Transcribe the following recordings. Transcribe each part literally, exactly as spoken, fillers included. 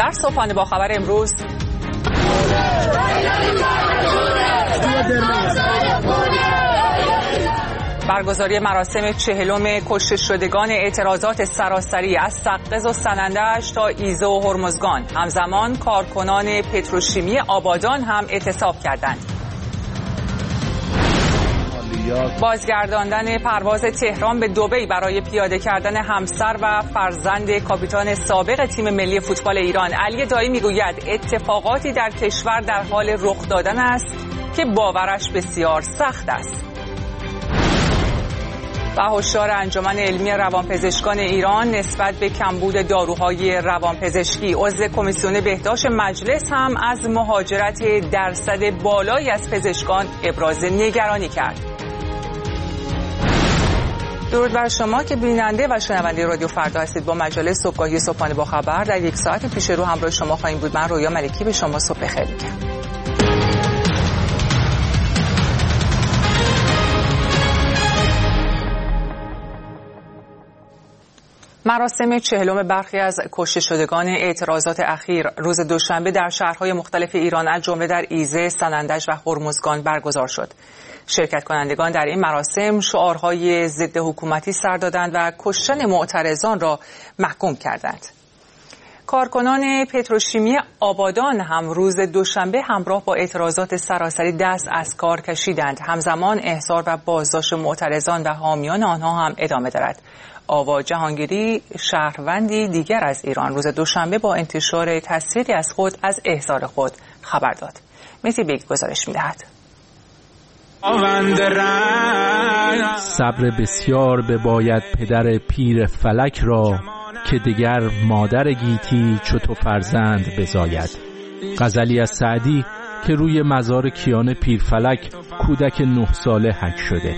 در صبحانه با خبر امروز برگزاری مراسم چهلم کشته شدگان اعتراضات سراسری از سقز و سنندج تا ایزه و هرمزگان. همزمان کارکنان پتروشیمی آبادان هم اعتصاب کردند. بازگرداندن پرواز تهران به دبی برای پیاده کردن همسر و فرزند کاپیتان سابق تیم ملی فوتبال ایران. علی دایی میگوید اتفاقاتی در کشور در حال رخ دادن است که باورش بسیار سخت است. و هشدار انجمن علمی روانپزشکان ایران نسبت به کمبود داروهای روانپزشکی. عضو کمیسیون بهداشت مجلس هم از مهاجرت درصد بالایی از پزشکان ابراز نگرانی کرد. درود بر شما که بیننده و شنونده رادیو فردا هستید. با مجله صبحگاهی صبحانه با خبر در یک ساعت پیش رو همراه شما خواهیم بود. من رویا ملکی به شما صبح بخیر میگم. مراسم چهلم برخی از کشته شدگان اعتراضات اخیر روز دوشنبه در شهرهای مختلف ایران از جمله در ایزه، سنندج و هرمزگان برگزار شد. شرکت کنندگان در این مراسم شعارهای ضد حکومتی سر دادند و کشتن معترضان را محکوم کردند. کارکنان پتروشیمی آبادان هم روز دوشنبه همراه با اعتراضات سراسری دست از کار کشیدند. همزمان احضار و بازداشت معترضان و حامیان آنها هم ادامه دارد. آوا جهانگیری، شهروندی دیگر از ایران، روز دوشنبه با انتشار تصویری از خود از احضار خود خبر داد. مهدی بیگ گزارش می‌دهد. صبر بسیار بباید پدر پیر فلک را که دیگر مادر گیتی چو تو فرزند بزاید. غزلی از سعدی که روی مزار کیان پیر فلک کودک نه ساله حک شده.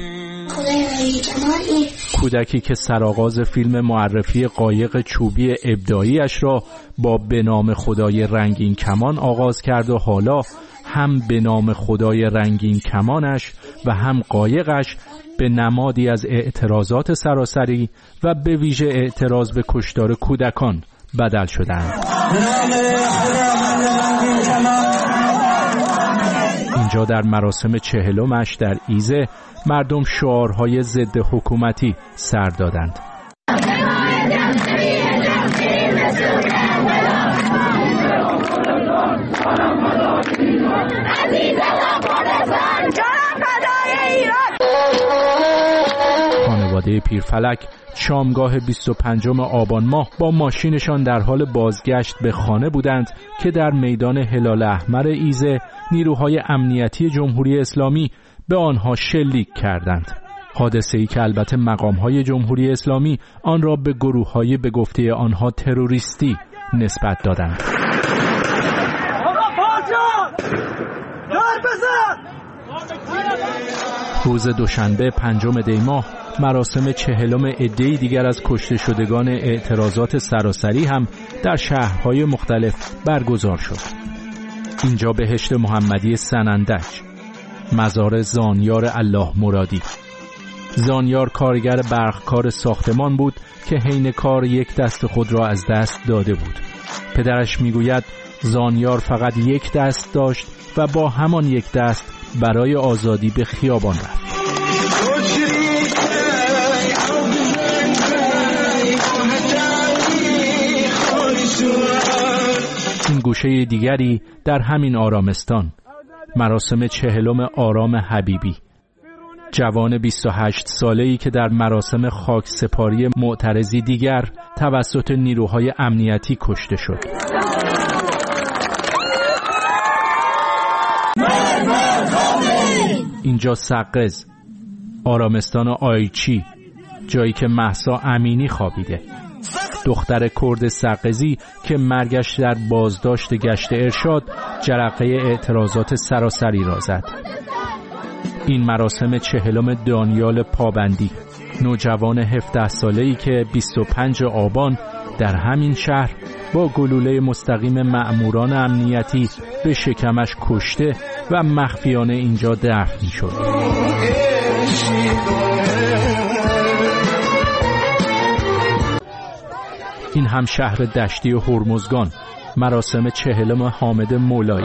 کودکی که سرآغاز فیلم معرفی قایق چوبی ابداعیش را با به نام خدای رنگین کمان آغاز کرد و حالا هم به نام خدای رنگین کمانش و هم قایقش به نمادی از اعتراضات سراسری و به ویژه اعتراض به کشتار کودکان بدل شدند. اینجا در مراسم چهلمش در ایزه مردم شعارهای ضد حکومتی سر دادند. خانواده پیرفلک شامگاه بیست و پنجم آبان ماه با ماشینشان در حال بازگشت به خانه بودند که در میدان هلال احمر ایزه نیروهای امنیتی جمهوری اسلامی به آنها شلیک کردند. حادثه‌ای که البته مقام‌های جمهوری اسلامی آن را به گروه‌های به گفته آنها تروریستی نسبت دادند. روز دوشنبه پنجم دی ماه مراسم چهلم عده‌ای دیگر از کشته شدگان اعتراضات سراسری هم در شهرهای مختلف برگزار شد. اینجا بهشت محمدی سنندج، مزار زانیار الله مرادی. زانیار کارگر برقکار ساختمان بود که حین کار یک دست خود را از دست داده بود. پدرش میگوید زانیار فقط یک دست داشت و با همان یک دست برای آزادی به خیابان رفت. این گوشه دیگری در همین آرامستان، مراسم چهلم آرام حبیبی، جوان بیست و هشت ساله‌ای که در مراسم خاک سپاری معترضی دیگر توسط نیروهای امنیتی کشته شد. اینجا سقز، آرامستان آیچی، جایی که مهسا امینی خوابیده، دختر کرد سقزی که مرگش در بازداشت گشت ارشاد جرقه اعتراضات سراسری را زد. این مراسم چهلم دانیال پابندی، نوجوان هفده ساله‌ای که بیست و پنجم آبان در همین شهر با گلوله مستقیم مأموران امنیتی به شکمش کشته و مخفیانه اینجا دفن شد. این هم شهر دشتی هرمزگان مراسم چهلم حامد مولایی.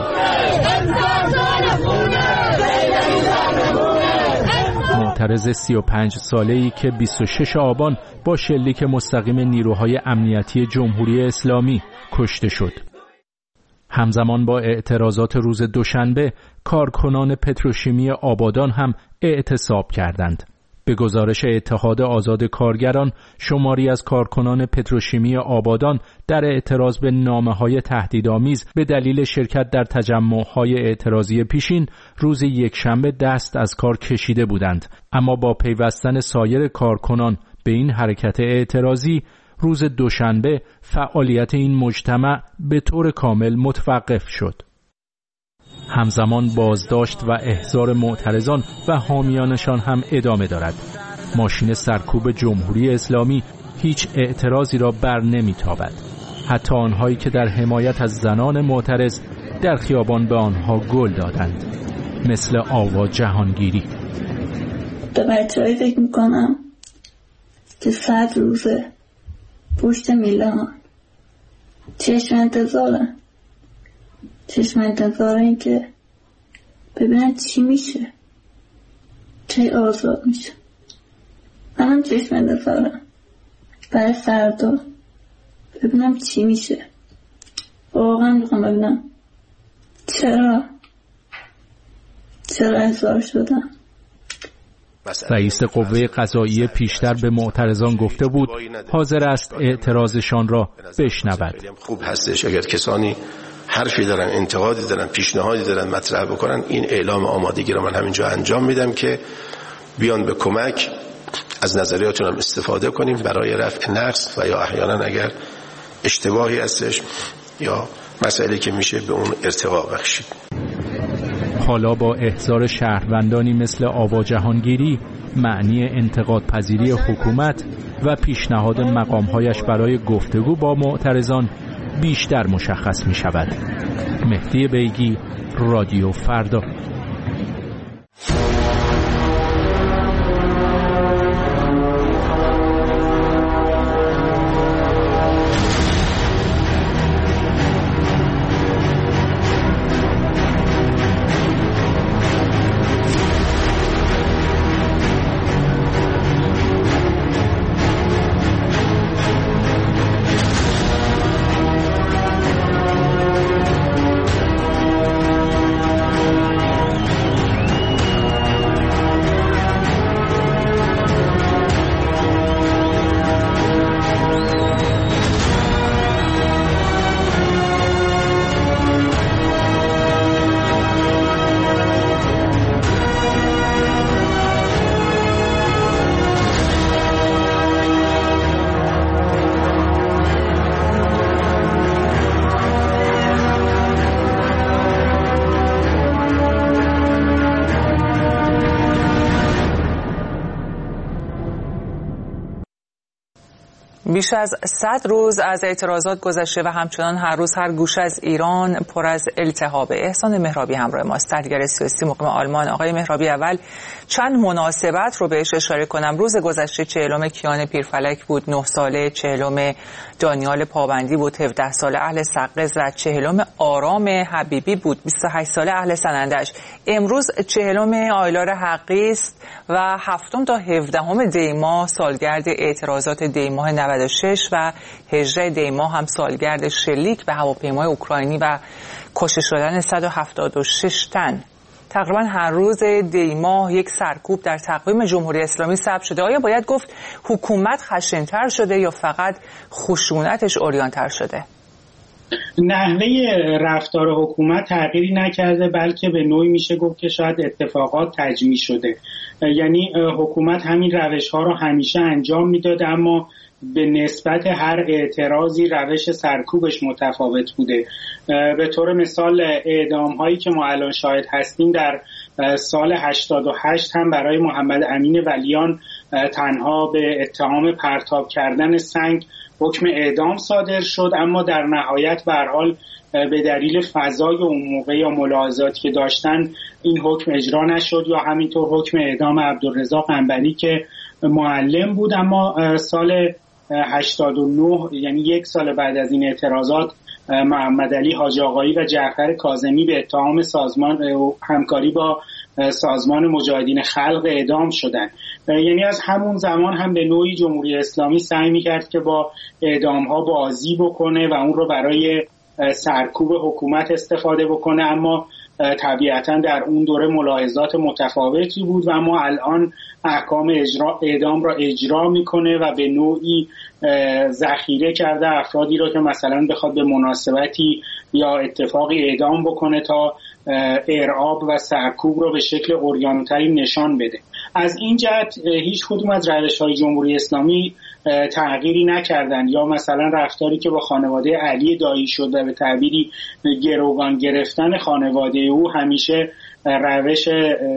معترض سی و پنج ساله‌ای که بیست و شش آبان با شلیک مستقیم نیروهای امنیتی جمهوری اسلامی کشته شد. همزمان با اعتراضات روز دوشنبه، کارکنان پتروشیمی آبادان هم اعتصاب کردند. به گزارش اتحاد آزاد کارگران، شماری از کارکنان پتروشیمی آبادان در اعتراض به نامه‌های تهدیدآمیز به دلیل شرکت در تجمع‌های اعتراضی پیشین روز یکشنبه دست از کار کشیده بودند، اما با پیوستن سایر کارکنان به این حرکت اعتراضی، روز دوشنبه فعالیت این مجتمع به طور کامل متوقف شد. همزمان بازداشت و احضار معترضان و حامیانشان هم ادامه دارد. ماشین سرکوب جمهوری اسلامی هیچ اعتراضی را بر نمیتابد. حتی آنهایی که در حمایت از زنان معترض در خیابان به آنها گل دادند، مثل آوا جهانگیری. به بچه‌های فکر میکنم که صد روزه پشت میلان چشم انتظاره چشم انتظار این که ببینن چی میشه، چه آزاد میشه. منم چشم انتظارم برای فردا ببینم چی میشه. واقعا میخوام ببینم چرا چرا احضار شدم. رئیس قوه قضاییه پیشتر به معترضان گفته بود حاضر است اعتراضشان را بشنود. خوب هستش اگر کسانی حرفی دارن، انتقادی دارن، پیشنهادی دارن مطرح بکنن، این اعلام آمادگی را من همینجا انجام میدم که بیان به کمک، از نظریاتون هم استفاده کنیم برای رفع نقص و یا احیانا اگر اشتباهی هستش یا مسئله که میشه به اون ارتقا بخشید. حالا با احضار شهروندانی مثل آوا جهانگیری، معنی انتقاد پذیری حکومت و پیشنهاد مقامهایش برای گفتگو با معترضان بیشتر مشخص می شود. مهدی بیگی، رادیو فردا. بیش از صد روز از اعتراضات گذشته و همچنان هر روز هر گوشه از ایران پر از التهاب. احسان مهرابی همراه ماست، تحلیلگر سیاسی مقیم آلمان. آقای مهرابی، اول چند مناسبت رو بهش اشاره کنم. روز گذشته چهلم کیان پیرفلک بود، نه ساله چهلم دانیال پابندی بود، هفده ساله اهل سقز و چهلم آرام حبیبی بود، بیست و هشت ساله اهل سنندج. امروز چهلم آیلار حقی است و هفتم تا هفدهم دی ماه سالگرد اعتراضات دی ماه نود و شش و هجده دی ماه هم سالگرد شلیک به هواپیمای اوکراینی و کشته شدن صد و هفتاد و شش تن. تقریبا هر روز دی ماه یک سرکوب در تقویم جمهوری اسلامی ثبت شده. آیا باید گفت حکومت خشن‌تر شده یا فقط خشونتش عریان‌تر شده؟ نحوه رفتار حکومت تغییری نکرده، بلکه به نوعی میشه گفت که شاید اتفاقات تجمیع شده. یعنی حکومت همین روش‌ها رو همیشه انجام میداده، اما به نسبت هر اعتراضی روش سرکوبش متفاوت بوده. به طور مثال اعدام هایی که ما الان شاهد هستیم در سال هشتاد و هشت هم برای محمد امین ولیان تنها به اتهام پرتاب کردن سنگ حکم اعدام صادر شد، اما در نهایت به هر حال به دلیل فضای اون موقع یا ملاحظاتی که داشتن این حکم اجرا نشد، یا همینطور حکم اعدام عبدالرضا قنبری که معلم بود. اما سال هشتاد و نه، یعنی یک سال بعد از این اعتراضات، محمد علی حاج آقایی و جعفر کاظمی به اتهام سازمان همکاری با سازمان مجاهدین خلق اعدام شدن. یعنی از همون زمان هم به نوعی جمهوری اسلامی سعی میکرد که با اعدام ها بازی بکنه و اون رو برای سرکوب حکومت استفاده بکنه، اما طبیعتا در اون دوره ملاحظات متفاوتی بود و اما الان احکام اجرا اعدام را اجرا میکنه و به نوعی ذخیره کرده افرادی را که مثلا بخواد به مناسبتی یا اتفاقی اعدام بکنه تا ارعاب و سرکوب رو به شکل عریان‌تری نشان بده. از این جهت هیچ کدوم از روش‌های جمهوری اسلامی تغییری نکردن، یا مثلا رفتاری که با خانواده علی دایی شد و به تعبیری گروگان گرفتن خانواده او همیشه روش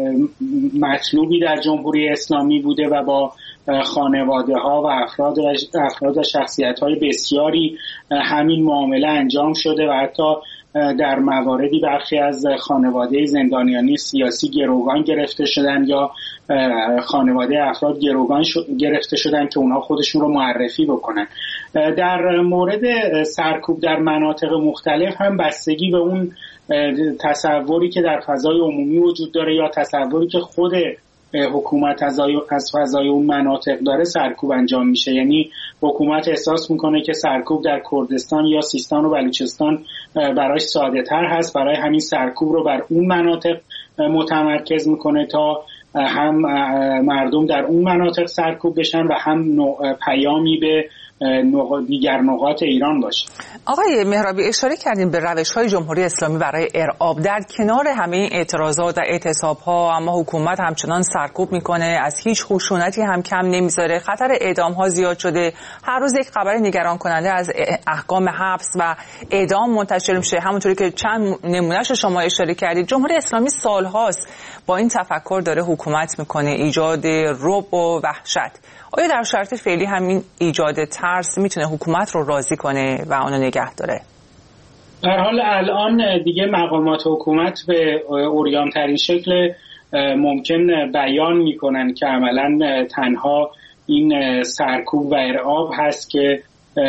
مطلوبی در جمهوری اسلامی بوده و با خانواده ها و افراد افراد و شخصیت های بسیاری همین معامله انجام شده و حتی در مواردی برخی از خانواده زندانیانی سیاسی گروگان گرفته شدن یا خانواده افراد گروگان گرفته شدن که اونها خودشون رو معرفی بکنن. در مورد سرکوب در مناطق مختلف هم بستگی به اون تصوری که در فضای عمومی وجود داره یا تصوری که خود حکومت از فضای اون مناطق داره سرکوب انجام میشه. یعنی حکومت احساس میکنه که سرکوب در کردستان یا سیستان و بلوچستان براش ساده تر هست، برای همین سرکوب رو بر اون مناطق متمرکز میکنه تا هم مردم در اون مناطق سرکوب بشن و هم پیامی به دیگر نقاط ایران باشه. آقای مهرابی، اشاره کردیم به روش‌های جمهوری اسلامی برای ارعاب. در کنار همه این اعتراضات و اعتصاب‌ها اما حکومت همچنان سرکوب میکنه، از هیچ خشونتی هم کم نمیذاره. خطر اعدام‌ها زیاد شده. هر روز یک خبر نگران کننده از احکام حبس و اعدام منتشر میشه. همونطوری که چند نمونهش شما اشاره کردید، جمهوری اسلامی سال‌هاست با این تفکر داره حکومت میکنه، ایجاد رعب و وحشت. آیا در شرایط فعلی همین ایجاد ترس میتونه حکومت رو راضی کنه و اونو نگه داره؟ در حال الان دیگه مقامات حکومت به عریان‌ترین شکل ممکن بیان میکنن که عملاً تنها این سرکوب و ارعاب هست که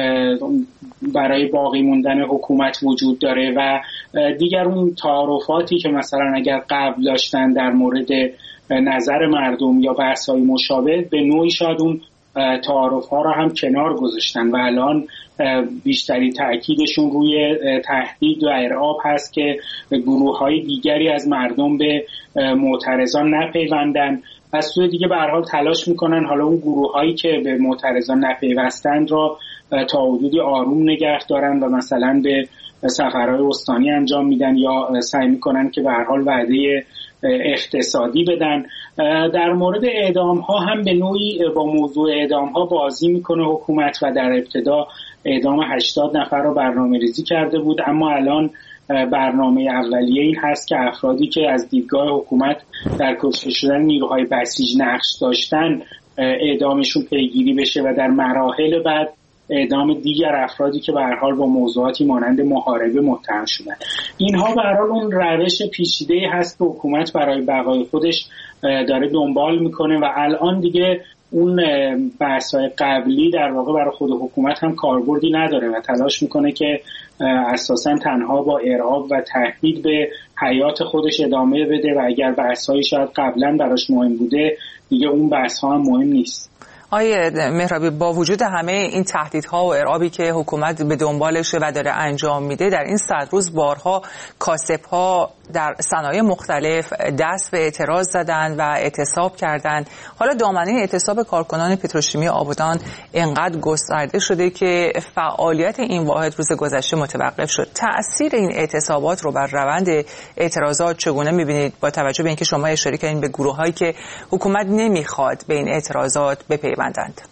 برای باقی موندن حکومت وجود داره و دیگر اون تعارفاتی که مثلا اگر قبل داشتن در مورد نظر مردم یا بحث‌های مشابه به نوعی شاید اون تعارف‌ها را هم کنار گذاشتن و الان بیشتری تأکیدشون روی تهدید و ارعاب هست که گروه‌های دیگری از مردم به معترضان نپیوندن. از سوی دیگه به هر حال تلاش میکنن حالا اون گروه‌هایی که به معترضان نپیوستند را تا حدودی آروم نگه دارن و مثلا به سفرهای استانی انجام میدن یا سعی میکنن که به هر حال وعده اقتصادی بدن. در مورد اعدام ها هم به نوعی با موضوع اعدام ها بازی میکنه حکومت و در ابتدا اعدام هشتاد نفر رو برنامه ریزی کرده بود، اما الان برنامه اولیه این هست که افرادی که از دیدگاه حکومت در کشته شدن نیروهای بسیج نقش داشتن اعدامشون پیگیری بشه و در مراحل بعد اعدام دیگر افرادی که به هر حال با موضوعاتی مانند محاربه متهم شدن. اینها به هر حال اون روش پیچیده‌ای هست که حکومت برای بقای خودش داره دنبال میکنه و الان دیگه اون بحث‌های قبلی در واقع برای خود حکومت هم کاربردی نداره و تلاش میکنه که اساساً تنها با ارعاب و تهدید به حیات خودش ادامه بده و اگر بحث‌هایی شاید قبلا براش مهم بوده دیگه اون بحث‌ها هم مهم نیست. آیه مهرابی، با وجود همه این تهدیدها و ارعابی که حکومت به دنبالشه و داره انجام میده، در این صد روز بارها کاسب‌ها در صنایع مختلف دست به اعتراض زدن و اعتصاب کردن. حالا دامنه اعتصاب کارکنان پتروشیمی آبادان انقدر گسترده شده که فعالیت این واحد روز گذشته متوقف شد. تأثیر این اعتصابات رو بر روند اعتراضات چگونه می‌بینید با توجه به اینکه شما اشاره کردین به گروه‌هایی که حکومت نمیخواد به این اعتراضات بپیوندند؟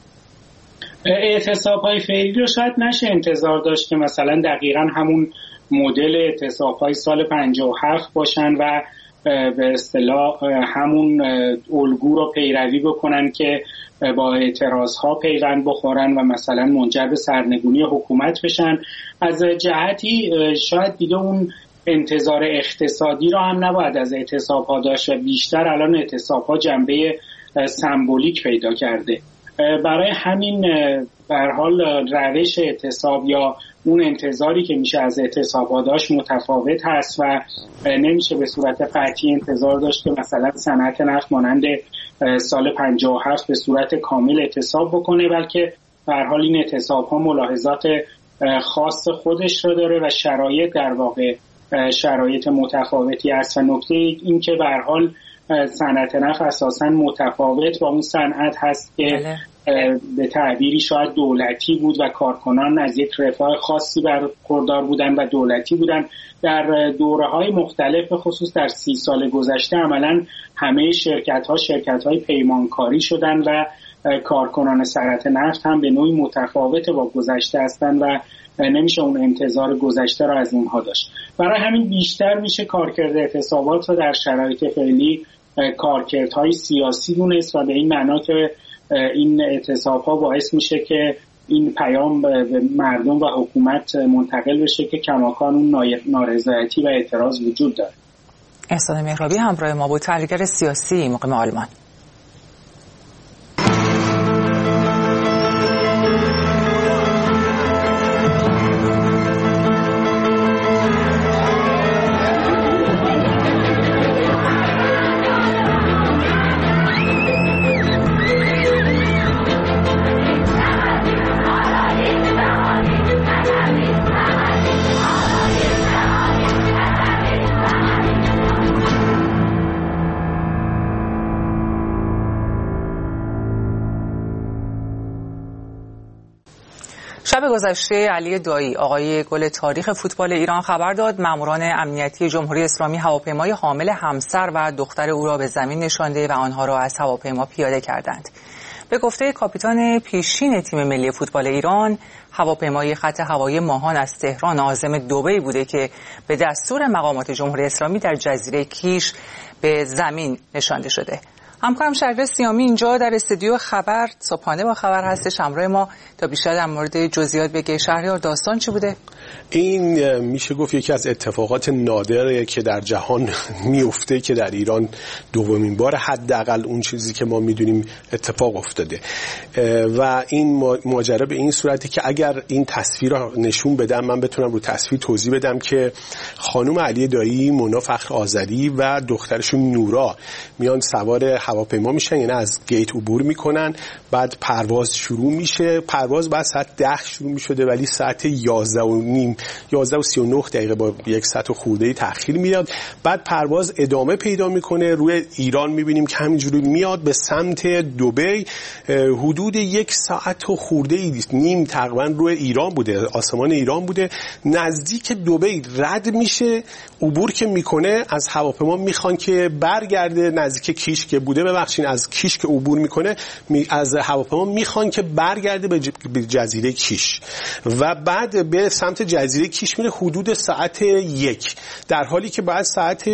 اعتصاب‌های فعلی رو شاید نشه انتظار داشت که مثلا دقیقاً همون مدل اعتصاب‌های سال پنجاه و هفت باشن و به اصطلاح همون الگو رو پیروی بکنن که با اعتراض‌ها پیوند بخورن و مثلا منجر به سرنگونی حکومت بشن. از جهتی شاید دیگه اون انتظار اقتصادی رو هم نباید از اعتصاب‌ها داشت و بیشتر الان اعتصاب‌ها جنبه سمبولیک پیدا کرده. برای همین به هر حال روش اعتصاب یا اون انتظاری که میشه از اعتصابات داشت متفاوت هست و نمیشه به صورت قطعی انتظار داشت که مثلا صنعت نفت مانند سال پنجاه و هفت به صورت کامل اعتصاب بکنه، بلکه به هر حال این اعتصاب ها ملاحظات خاص خودش رو داره و شرایط در واقع شرایط متفاوتی است. و نکته این که به هر حال صنعت نفت اساساً متفاوت با اون صنعت هست که به تعبیری شاید دولتی بود و کارکنان از یک رفاه خاصی برخوردار بودن و دولتی بودن. در دوره‌های مختلف خصوص در سی سال گذشته عملاً همه شرکت‌ها شرکت‌های پیمانکاری شدن و کارکنان صنعت نفت هم به نوعی متفاوت با گذشته هستند و نمیشه اون انتظار گذشته را از اونها داشت. برای همین بیشتر میشه کارکرد اعتصابات رو در شرایط فعلی کارکردهای سیاسی دونست و به این معنا که این اعتصاب‌ها باعث میشه که این پیام به مردم و حکومت منتقل بشه که کماکان اون نارضایتی و اعتراض وجود داره. احسان مهرابی همراه ما بود، تحلیلگر سیاسی مقیم آلمان. شب گذشته علی دایی، آقای گل تاریخ فوتبال ایران، خبر داد ماموران امنیتی جمهوری اسلامی هواپیمای حامل همسر و دختر او را به زمین نشانده و آنها را از هواپیما پیاده کردند. به گفته کاپیتان پیشین تیم ملی فوتبال ایران، هواپیمای خط هوایی ماهان از تهران عازم دبی بوده که به دستور مقامات جمهوری اسلامی در جزیره کیش به زمین نشانده شده. همکارم شریف سیامی اینجا در استودیو خبر صبحانه با خبر هستش، همراه ما تا بیشتر در مورد جزئیات بگه. شهریار، داستان چی بوده؟ این میشه گفت یکی از اتفاقات نادره که در جهان میفته که در ایران دومین بار حداقل اون چیزی که ما میدونیم اتفاق افتاده و این ماجرا به این صورتی که اگر این تصویر رو نشون بدم، من بتونم رو تصویر توضیح بدم که خانم علی دایی، مونا فخر آذری و دخترشون نورا میان سوار هواپیما میشن، یعنی از گیت عبور میکنن، بعد پرواز شروع میشه. پرواز بعد ساعت ده شروع میشده ولی ساعت یازده و نیم یازده و سی و نه دقیقه با یک ساعت خورده تأخیر میاد. بعد پرواز ادامه پیدا میکنه، روی ایران میبینیم که همینجوری میاد به سمت دبی. حدود یک ساعت و خورده نیم تقریبا روی ایران بوده، آسمان ایران بوده. نزدیک دبی رد میشه، عبور که میکنه از هواپیما میخوان که برگرده نزدیک کیش که بوده، ببخشید از کیش که عبور میکنه از هواپیما میخوان که برگرده به جزیره کیش و بعد به سمت جزیره کیش میره حدود ساعت یک، در حالی که بعد ساعت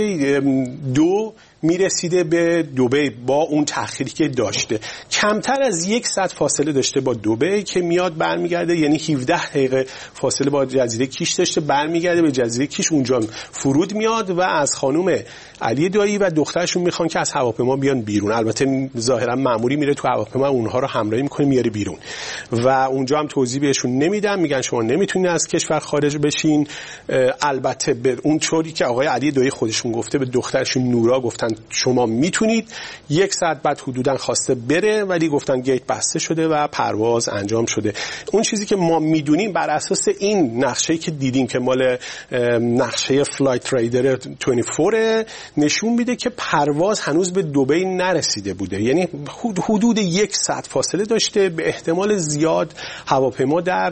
دو میرسیده به دبی با اون تأخیری که داشته. کمتر از یک ساعت فاصله داشته با دبی که میاد برمیگرده، یعنی هفده دقیقه فاصله با جزیره کیش داشته، برمیگرده به جزیره کیش، اونجا فرود میاد و از خانم علی دایی و دخترشون میخوان که از هواپیما بیان بیرون. البته ظاهرا مأموری میره تو هواپیما اونها رو همراهی میکنه میاره بیرون و اونجا هم توضیح بهشون نمیدن، میگن شما نمیتونید از کشور خارج بشین. البته به اون چوری که آقای علی دایی خودشون گفته، به دخترشون نورا گفتن شما میتونید. یک ساعت بعد حدوداً خواسته بره ولی گفتن گیت بسته شده و پرواز انجام شده. اون چیزی که ما میدونیم بر اساس این نقشه‌ای که دیدیم که مال نقشه فلایت رایدر بیست و چهار نشون میده که پرواز هنوز به دبی نرسیده بوده، یعنی حدود یک ساعت فاصله داشته. به احتمال زیاد هواپیما در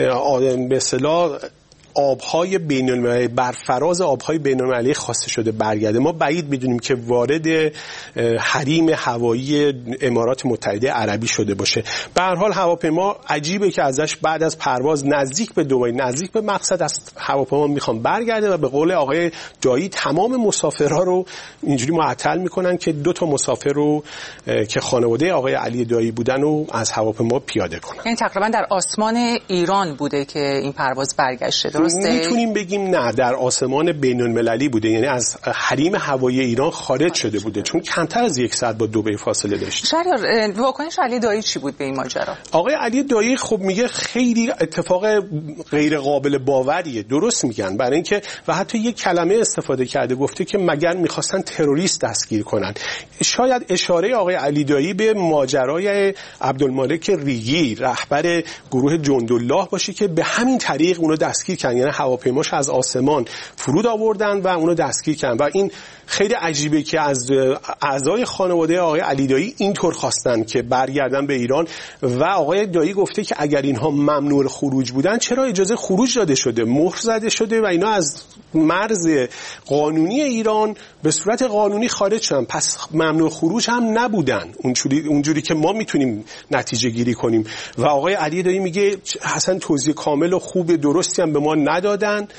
به اصطلاح آبهای بین‌المللی، بر فراز آبهای بین‌المللی خواسته شده برگرده. ما بعید میدونیم که وارد حریم هوایی امارات متحده عربی شده باشه. به هر حال هواپیما عجیبه که ازش بعد از پرواز نزدیک به دبی، نزدیک به مقصد، از هواپیما میخوان برگرده و به قول آقای دایی تمام مسافرها رو اینجوری معطل میکنن که دو تا مسافر رو که خانواده آقای علی دایی بودن رو از هواپیما پیاده کنن. این تقریبا در آسمان ایران بوده که این پرواز برگشته، درسته؟ میتونیم بگیم نه، در آسمان بین المللی بوده، یعنی از حریم هوایی ایران خارج شده بوده، چون کمتر از یک ساعت با دبی فاصله داشت. شهریار، واکنش علی دایی چی بود به این ماجرا؟ آقای علی دایی خب میگه خیلی اتفاق غیر قابل باوریه، درست میگن، برای اینکه و حتی یک کلمه استفاده کرده، گفته که مگر میخواستن تروریست دستگیر کنن. شاید اشاره آقای علی دایی به ماجرای عبدالمالک ریگی رهبر گروه جندالله باشه که به همین طریق اونو دستگیر کردن، یعنی هواپیماش از آسمان فرود آوردن و اونو دستگیر کردن. و این خیلی عجیبه که از اعضای خانواده آقای علی دایی اینطور خواستن که برگردن به ایران و آقای دایی گفته که اگر اینها ممنوع خروج بودن چرا اجازه خروج داده شده، مهر زده شده و اینا از مرز قانونی ایران به صورت قانونی خارج شدن، پس ممنوع خروج هم نبودن اونجوری اونجوری که ما میتونیم نتیجه گیری کنیم. و آقای علی دایی میگه اصلا توضیح کامل و خوب درستی هم به ما ندادن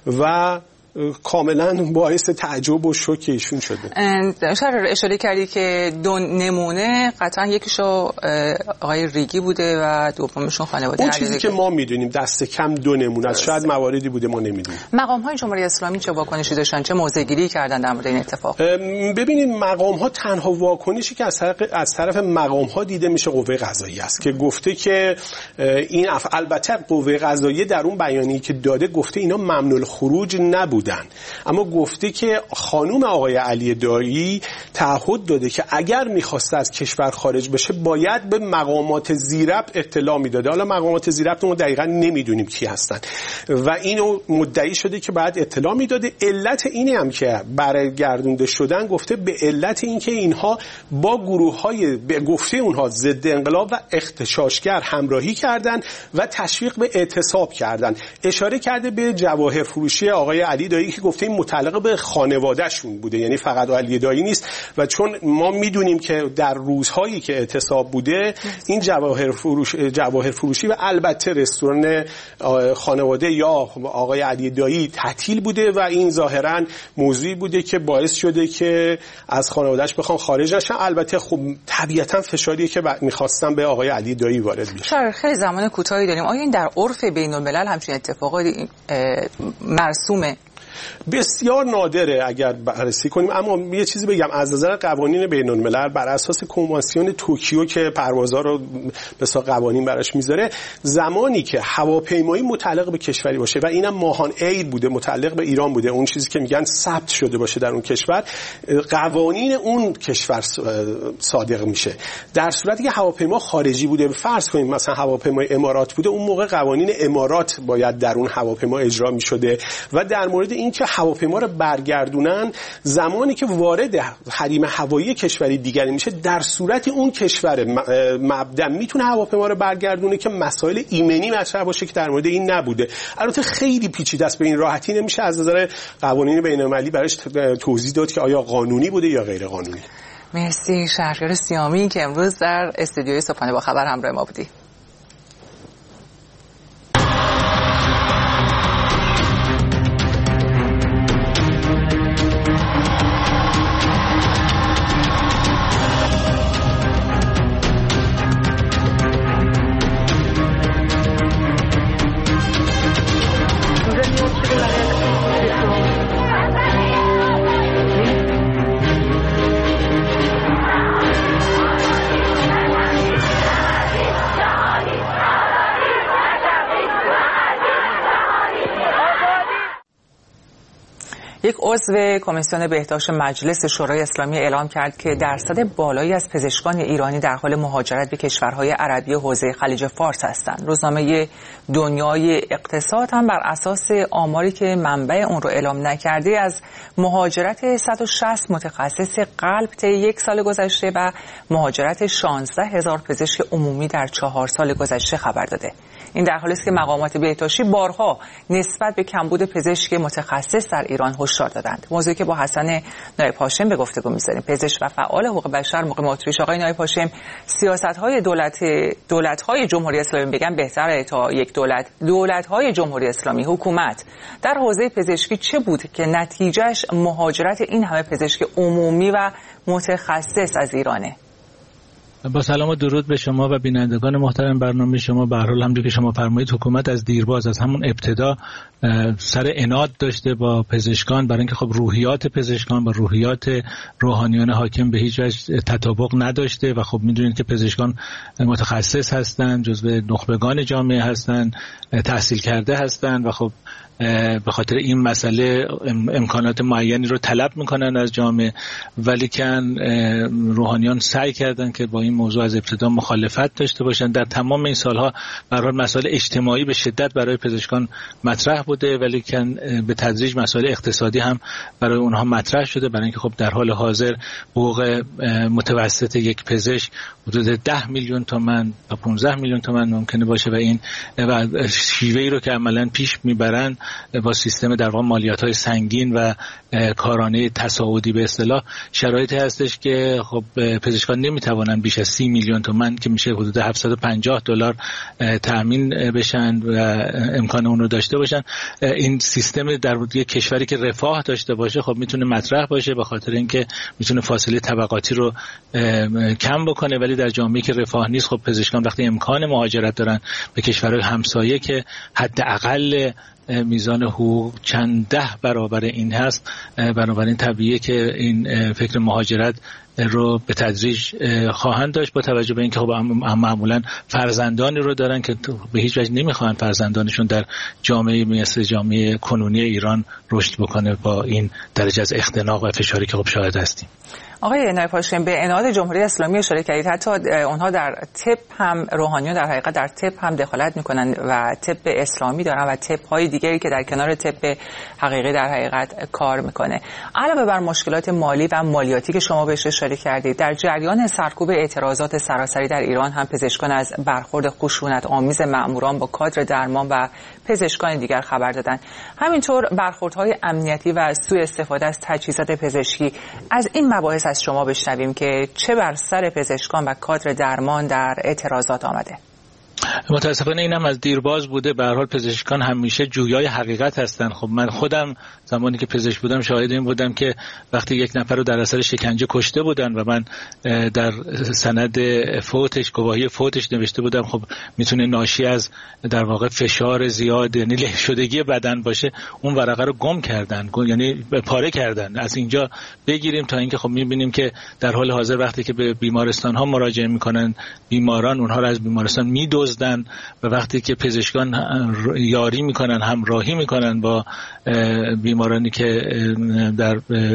و کاملا باعث تعجب و شوک ایشون شده. شهریار، اشاره کردی که دو نمونه قطعا یکیشو آقای ریگی بوده و دومشون خانواده اون چیزی که ما میدونیم دست کم دو نمونه است، شاید مواردی بوده ما نمیدونیم. مقام های جمهوری اسلامی چه واکنشی داشتن، چه موضع گیری کردن در مورد این اتفاق؟ ببینید مقام ها تنها واکنشی که از طرف از طرف مقام ها دیده میشه قوه قضاییه است که گفته که این اف... البته قوه قضاییه در اون بیانیه‌ای که داده گفته اینا ممنوع خروج نبود، اما گفته که خانم آقای علی دایی تعهد داده که اگر میخواسته از کشور خارج بشه باید به مقامات زیربط اطلاع میداده. حالا مقامات زیربط ما دقیقا نمیدونیم کی هستن و اینو مدعی شده که بعد اطلاع میداده. علت اینی هم که برگردونده شدن گفته به علت اینکه اینها با گروه‌های به گفته اونها ضد انقلاب و اغتشاشگر همراهی کردن و تشویق به اعتصاب کردن. اشاره کرده به جواهر فروشی آقای علی دایی که گفته این متعلق به خانواده‌شون بوده، یعنی فقط علی دایی نیست. و چون ما میدونیم که در روزهایی که اعتصاب بوده این جواهر فروش جواهر فروشی و البته رستوران خانواده یا آقای علی دایی تعطیل بوده و این ظاهراً موضوعی بوده که باعث شده که از خانواده‌اش بخوان خارج نشن. البته خب طبیعتاً فشاریه که می‌خواستن به آقای علی دایی وارد بشن. خیلی زمان کوتاهی داریم، آیا این در عرف بین‌الملل همچین اتفاقاتی مرسومه؟ بسیار نادره اگر بررسی کنیم، اما یه چیزی بگم از نظر قوانین بین الملل بر اساس کنوانسیون توکیو که پروازها رو به صورت قوانین براش میذاره، زمانی که هواپیمایی متعلق به کشوری باشه و اینم ماهان ایر بوده متعلق به ایران بوده، اون چیزی که میگن ثبت شده باشه در اون کشور، قوانین اون کشور صادق میشه. در صورتی که هواپیما خارجی بوده، فرض کنیم مثلا هواپیمای امارات بوده، اون موقع قوانین امارات باید در اون هواپیما اجرا میشده. و در مورد این که هواپیما رو برگردونن، زمانی که وارد حریم هوایی کشوری دیگری میشه، در صورتی اون کشور مبدأ میتونه هواپیما رو برگردونه که مسائل ایمنی مطرح باشه که در مورد این نبوده. البته خیلی پیچیده است، به این راحتی نمیشه از نظر قوانین بین‌المللی براش توضیح داد که آیا قانونی بوده یا غیر قانونی. مرسی شهریار سیامی که امروز در استودیوی صبحانه با خبر همراه ما بودی. یک عضو کمیسیون بهداشت مجلس شورای اسلامی اعلام کرد که درصد بالایی از پزشکان ایرانی در حال مهاجرت به کشورهای عربی حوزه خلیج فارس هستند. روزنامه دنیای اقتصاد هم بر اساس آماری که منبع اون رو اعلام نکرده از مهاجرت صد و شصت متخصص قلب طی یک سال گذشته و مهاجرت شانزده هزار پزشک عمومی در چهار سال گذشته خبر داده. این در حالی است که مقامات بهداشتی بارها نسبت به کمبود پزشک متخصص در ایران هشدار دادند. موضوعی که با حسن نایب هاشم به گفتگو می‌ذاریم. پزشک و فعال حقوق بشر مقیم اتریش. آقای نایب هاشم، سیاست‌های دولت دولت‌های جمهوری اسلامی، بگم بهتره تا یک دولت، دولت‌های جمهوری اسلامی، حکومت در حوزه پزشکی چه بود که نتیجهش مهاجرت این همه پزشک عمومی و متخصص از ایرانه؟ با سلام و درود به شما و بینندگان محترم برنامه شما. به هر حال همونجوری که شما فرمایید حکومت از دیرباز از همون ابتدا سر عناد داشته با پزشکان، برای اینکه خب روحیات پزشکان با روحیات روحانیون حاکم به هیچ وجه تطابق نداشته و خب میدونید که پزشکان متخصص هستند، جزو نخبگان جامعه هستند، تحصیل کرده هستند و خب به خاطر این مسئله امکانات معینی رو طلب میکنن از جامعه، ولی کن روحانیان سعی کردن که با این موضوع از ابتدا مخالفت داشته باشن. در تمام این سالها به هر حال مسائل اجتماعی به شدت برای پزشکان مطرح بوده، ولی کن به تدریج مسائل اقتصادی هم برای اونها مطرح شده، برای اینکه خب در حال حاضر حقوق متوسط یک پزشک حدود ده میلیون تومان تا پانزده میلیون تومان ممکنه باشه و این و شیوهی رو که عملاً پیش میبرن با سیستم در واقع مالیات‌های سنگین و کارانه تصاعدی به اصطلاح، شرایطی هستش که خب پزشکان نمیتوانند بیش از سی میلیون تومان که میشه حدود هفتصد و پنجاه دلار تأمین بشن و امکان اون رو داشته باشن. این سیستم در یک کشوری که رفاه داشته باشه خب میتونه مطرح باشه، به خاطر اینکه میتونه فاصله طبقاتی رو کم بکنه، ولی در جامعه‌ای که رفاه نیست خب پزشکان وقتی امکان مهاجرت دارن به کشورهای همسایه که حداقل میزان حقوق چند ده برابر این هست، بنابراین طبیعیه که این فکر مهاجرت رو به تدریج خواهند داشت، با توجه به اینکه خب معمولا فرزندانی رو دارن که به هیچ وجه نمیخوان فرزندانشون در جامعه مثل جامعه کنونی ایران رشد بکنه با این درجه از اختناق و فشاری که خب شاهد هستیم. آقای نایب پاشم، به عناد جمهوری اسلامی اشاره کردید، حتی اونها در طب هم روحانیون در حقیقت در طب هم دخالت میکنن و طب اسلامی دارن و طب های دیگری که در کنار طب حقیقی در حقیقت کار میکنه. علاوه بر مشکلات مالی و مالیاتی که شما بهش اشاره کردید، در جریان سرکوب اعتراضات سراسری در ایران هم پزشکان از برخورد خشونت آمیز مأموران با کادر درمان و پزشکان دیگر خبر دادن. همینطور برخوردهای امنیتی و سوء استفاده از تجهیزات پزشکی. از این مباحث از شما بشنویم که چه بر سر پزشکان و کادر درمان در اعتراضات آمده. متاسفانه اینم از دیرباز بوده. به هر حال پزشکان همیشه جویای حقیقت هستن. خب من خودم زمانی که پزشک بودم شاهد این بودم که وقتی یک نفر رو در اثر شکنجه کشته بودن و من در سند فوتش گواهی فوتش نوشته بودم خب میتونه ناشی از در واقع فشار زیاد یعنی له شدگی بدن باشه، اون ورقه رو گم کردن، یعنی پاره کردن. از اینجا بگیریم تا اینکه خب میبینیم که در حال حاضر وقتی که به بیمارستان ها مراجعه میکنن بیماران اونها رو از بیمارستان میدوزن و وقتی که پزشکان یاری میکنن همراهی میکنن با بیمارانی که در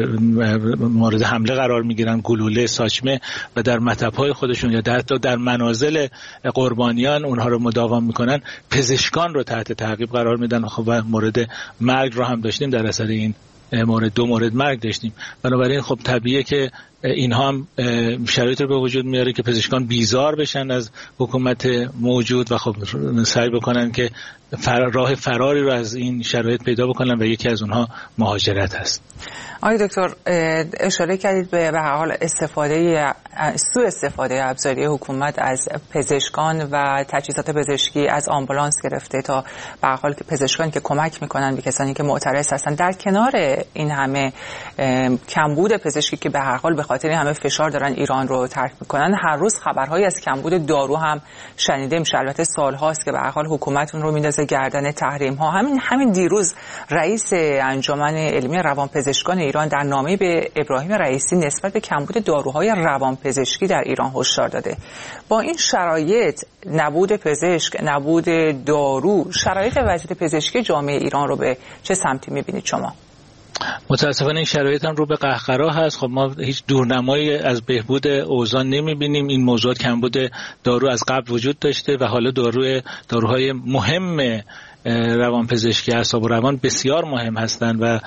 مورد حمله قرار میگیرن، گلوله، ساچمه، و در مطب‌های خودشون یا حتی در منازل قربانیان اونها رو مداوم میکنن، پزشکان رو تحت تعقیب قرار میدن. خب و مورد مرگ رو هم داشتیم، در اثر این مورد دو مورد مرگ داشتیم. بنابراین خب طبیعیه که اینها هم شرایط رو به وجود میاره که پزشکان بیزار بشن از حکومت موجود و خب سعی بکنن که فر... راه فراری رو از این شرایط پیدا بکنن و یکی از اونها مهاجرت هست. آقای دکتر اشاره کردید به به هر حال استفاده سوء استفاده ابزاری حکومت از پزشکان و تجهیزات پزشکی، از آمبولانس گرفته تا به هر حال پزشکان که کمک میکنن به کسانی که معترض هستن. در کنار این همه کمبود پزشکی که به هر حال به خاطر همه فشار دارن ایران رو ترک میکنن، هر روز خبرهایی از کمبود دارو هم شنیده میشه. البته سالهاست که به هر حال حکومت اون رو میندازه گردن تحریم ها. همین همین دیروز رئیس انجمن علمی روانپزشکان ایران در نامه‌ای به ابراهیم رئیسی نسبت به کمبود داروهای روانپزشکی در ایران هشدار داده. با این شرایط، نبود پزشک، نبود دارو، شرایط وضعیت پزشکی جامعه ایران رو به چه سمتی می‌بینید شما؟ متاسفانه این شرایط هم رو به قهقرا هست. خب ما هیچ دورنمایی از بهبود اوضاع نمی‌بینیم. این موضوع کمبود دارو از قبل وجود داشته و حالا داروی داروهای مهم روانپزشکی، اعصاب و روان بسیار مهم هستند و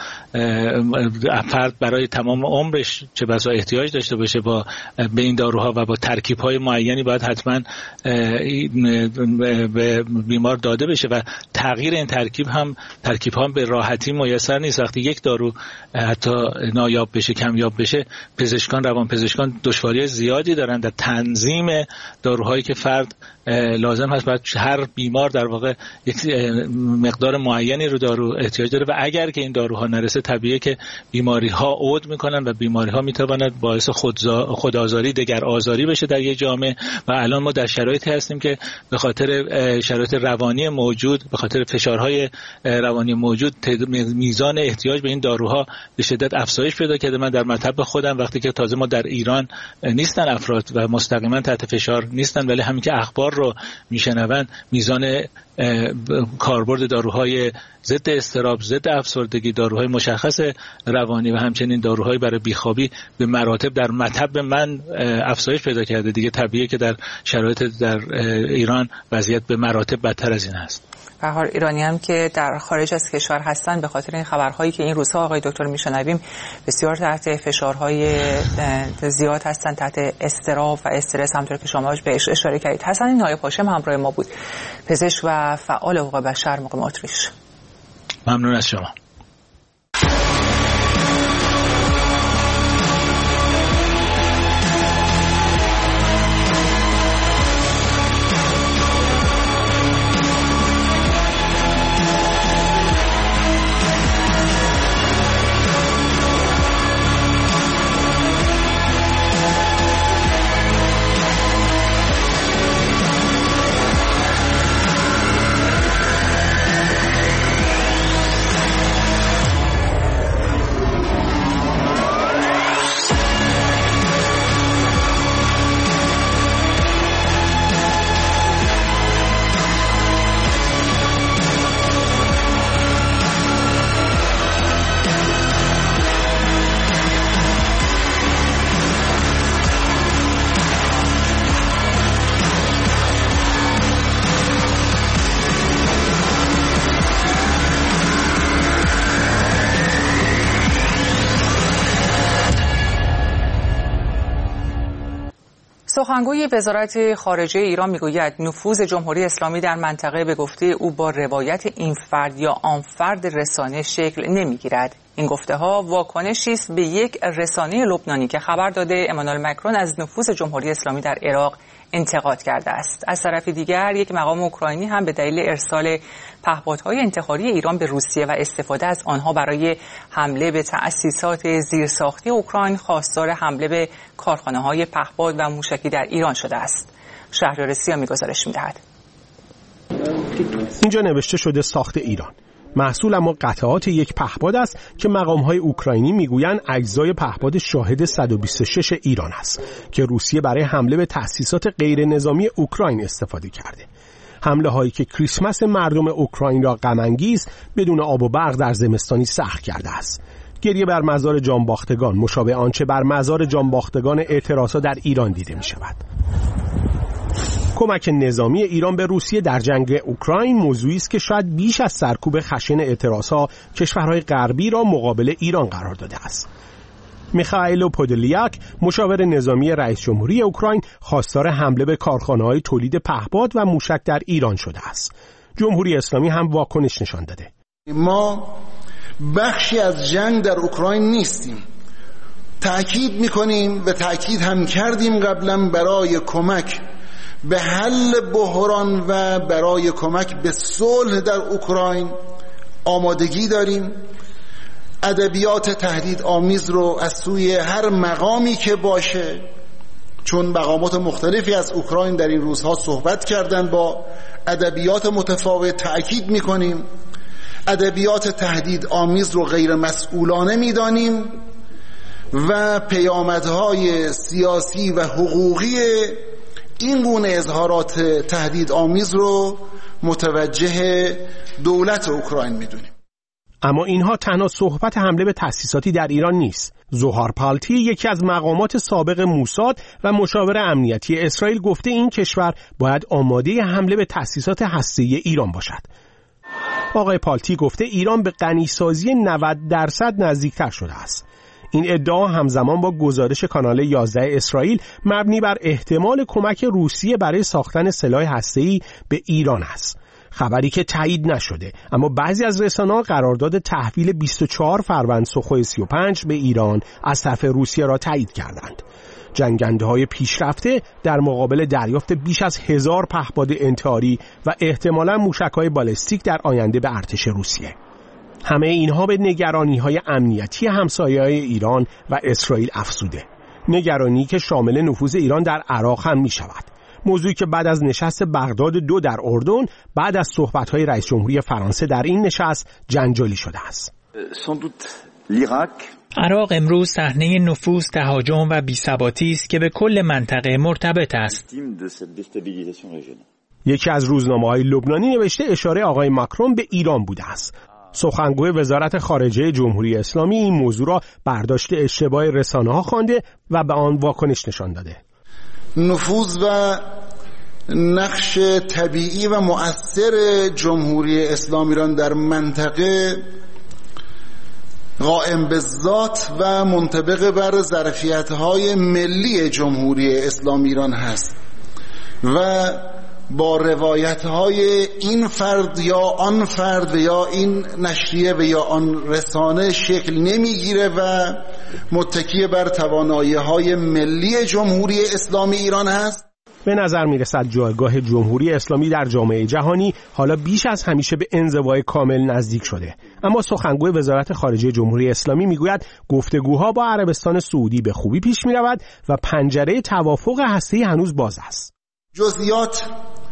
فرد برای تمام عمرش چه بسا احتیاج داشته باشه با به این داروها و با ترکیب‌های معینی باید حتما به بیمار داده بشه و تغییر این ترکیب هم ترکیب‌ها به راحتی میسر نیست. وقتی یک دارو حتی نایاب بشه، کمیاب بشه، پزشکان روانپزشکان دشواری زیادی دارند در تنظیم داروهایی که فرد لازم هست باید هر بیمار در واقع یک مقدار معینی رو دارو احتیاج داره و اگر که این داروها نرسه طبیعیه که بیماری ها عود میکنن و بیماری ها میتواند باعث خودآزاری دگر آزاری بشه در یک جامعه و الان ما در شرایطی هستیم که به خاطر شرایط روانی موجود، به خاطر فشارهای روانی موجود میزان احتیاج به این داروها به شدت افزایش پیدا کرده. من در مطب خودم وقتی که تازه ما در ایران نیستن افراد و مستقیما تحت فشار نیستن ولی همین که اخبار رو میشنون میزان کاربرد داروهای ضد اضطراب، ضد افسردگی، داروهای مشخص روانی و همچنین داروهای برای بیخوابی به مراتب در مطب من افزایش پیدا کرده. دیگه طبیعیه که در شرایط در ایران وضعیت به مراتب بدتر از این است. به هر حال ایرانی هم که در خارج از کشور هستن به خاطر این خبرهایی که این روزها آقای دکتر میشنویم بسیار تحت فشارهای زیاد هستن، تحت اضطراب و استرس، همونطور که شما بهش اشاره کردید. حسن نایب هاشم همراه ما بود، پزشک و فعال حقوق بشر مقیم اتریش. ممنون از شما. سخنگوی وزارت خارجه ایران میگوید نفوذ جمهوری اسلامی در منطقه به گفته او با روایت این فرد یا آن فرد رسانه شکل نمیگیرد. این گفته ها واکنشی است به یک رسانه لبنانی که خبر داده امانوئل مکرون از نفوذ جمهوری اسلامی در عراق انتقاد کرده است. از طرف دیگر یک مقام اوکراینی هم به دلیل ارسال پهپادهای انتحاری ایران به روسیه و استفاده از آنها برای حمله به تأسیسات زیرساختی اوکراین خواستار حمله به کارخانه‌های پهپاد و موشکی در ایران شده است. شهریار سیامی گزارش می‌دهد. اینجا نوشته شده ساخت ایران. محصول اما قطعات یک پهپاد است که مقام‌های اوکراینی میگویند اجزای پهپاد شاهد صد و بیست و شش ایران است که روسیه برای حمله به تأسیسات غیر نظامی اوکراین استفاده کرده. حمله هایی که کریسمس مردم اوکراین را غم انگیز بدون آب و برق در زمستانی سخت کرده است. گریه بر مزار جانباختگان مشابه آنچه بر مزار جانباختگان اعتراضها در ایران دیده می شود. کمک نظامی ایران به روسیه در جنگ اوکراین موضوعی است که شاید بیش از سرکوب خشن اعتراضها کشورهای غربی را مقابل ایران قرار داده است. میخائیل پودلیاک مشاور نظامی رئیس جمهوری اوکراین خواستار حمله به کارخانه‌های تولید پهپاد و موشک در ایران شده است. جمهوری اسلامی هم واکنش نشان داده. ما بخشی از جنگ در اوکراین نیستیم. تأکید می‌کنیم و تأکید هم کردیم قبلا برای کمک به حل بحران و برای کمک به صلح در اوکراین آمادگی داریم. ادبیات تهدید آمیز رو از سوی هر مقامی که باشه، چون مقامات مختلفی از اوکراین در این روزها صحبت کردن، با ادبیات متفاوت تأکید میکنیم. ادبیات تهدید آمیز رو غیر مسئولانه میدانیم و پیامدهای سیاسی و حقوقی این گونه اظهارات تهدید آمیز رو متوجه دولت اوکراین میدونیم. اما اینها تنها صحبت حمله به تأسیساتی در ایران نیست. زوهار پالتی، یکی از مقامات سابق موساد و مشاور امنیتی اسرائیل، گفته این کشور باید آماده حمله به تأسیسات هسته‌ای ایران باشد. آقای پالتی گفته ایران به غنیسازی نود درصد نزدیکتر شده است. این ادعا همزمان با گزارش کانال یازده اسرائیل مبنی بر احتمال کمک روسیه برای ساختن سلاح هسته‌ای به ایران است. خبری که تایید نشده، اما بعضی از رسانه‌ها قرارداد تحویل بیست و چهار فروند سوخوی سی و پنج به ایران از طرف روسیه را تایید کردند. جنگنده‌های پیشرفته در مقابل دریافت بیش از هزار پهپاد انتحاری و احتمالاً موشک‌های بالستیک در آینده به ارتش روسیه. همه اینها به نگرانی‌های امنیتی همسایه‌های ایران و اسرائیل افزوده. نگرانی که شامل نفوذ ایران در عراق هم می‌شود. موضوعی که بعد از نشست بغداد دو در اردن، بعد از صحبت‌های رئیس جمهوری فرانسه در این نشست جنجالی شده است. عراق امروز صحنه نفوذ، تهاجم و بی‌ثباتی است که به کل منطقه مرتبط است. یکی از روزنامه‌های لبنانی نوشته اشاره آقای ماکرون به ایران بوده است. سخنگوی وزارت خارجه جمهوری اسلامی این موضوع را برداشت اشتباه رسانه‌ها خوانده و به آن واکنش نشان داده. نفوذ و نقش طبیعی و مؤثر جمهوری اسلامی ایران در منطقه قائم به ذات و منطبق بر ظرفیت‌های ملی جمهوری اسلامی ایران هست و با روایت‌های این فرد یا آن فرد و یا این نشریه و یا آن رسانه شکل نمیگیره و متکی بر توانایی‌های ملی جمهوری اسلامی ایران هست. به نظر میرسد جایگاه جمهوری اسلامی در جامعه جهانی حالا بیش از همیشه به انزوای کامل نزدیک شده. اما سخنگوی وزارت خارجه جمهوری اسلامی میگوید گفتگوها با عربستان سعودی به خوبی پیش میرود و پنجره توافق هسته‌ای هنوز باز است. جزئیات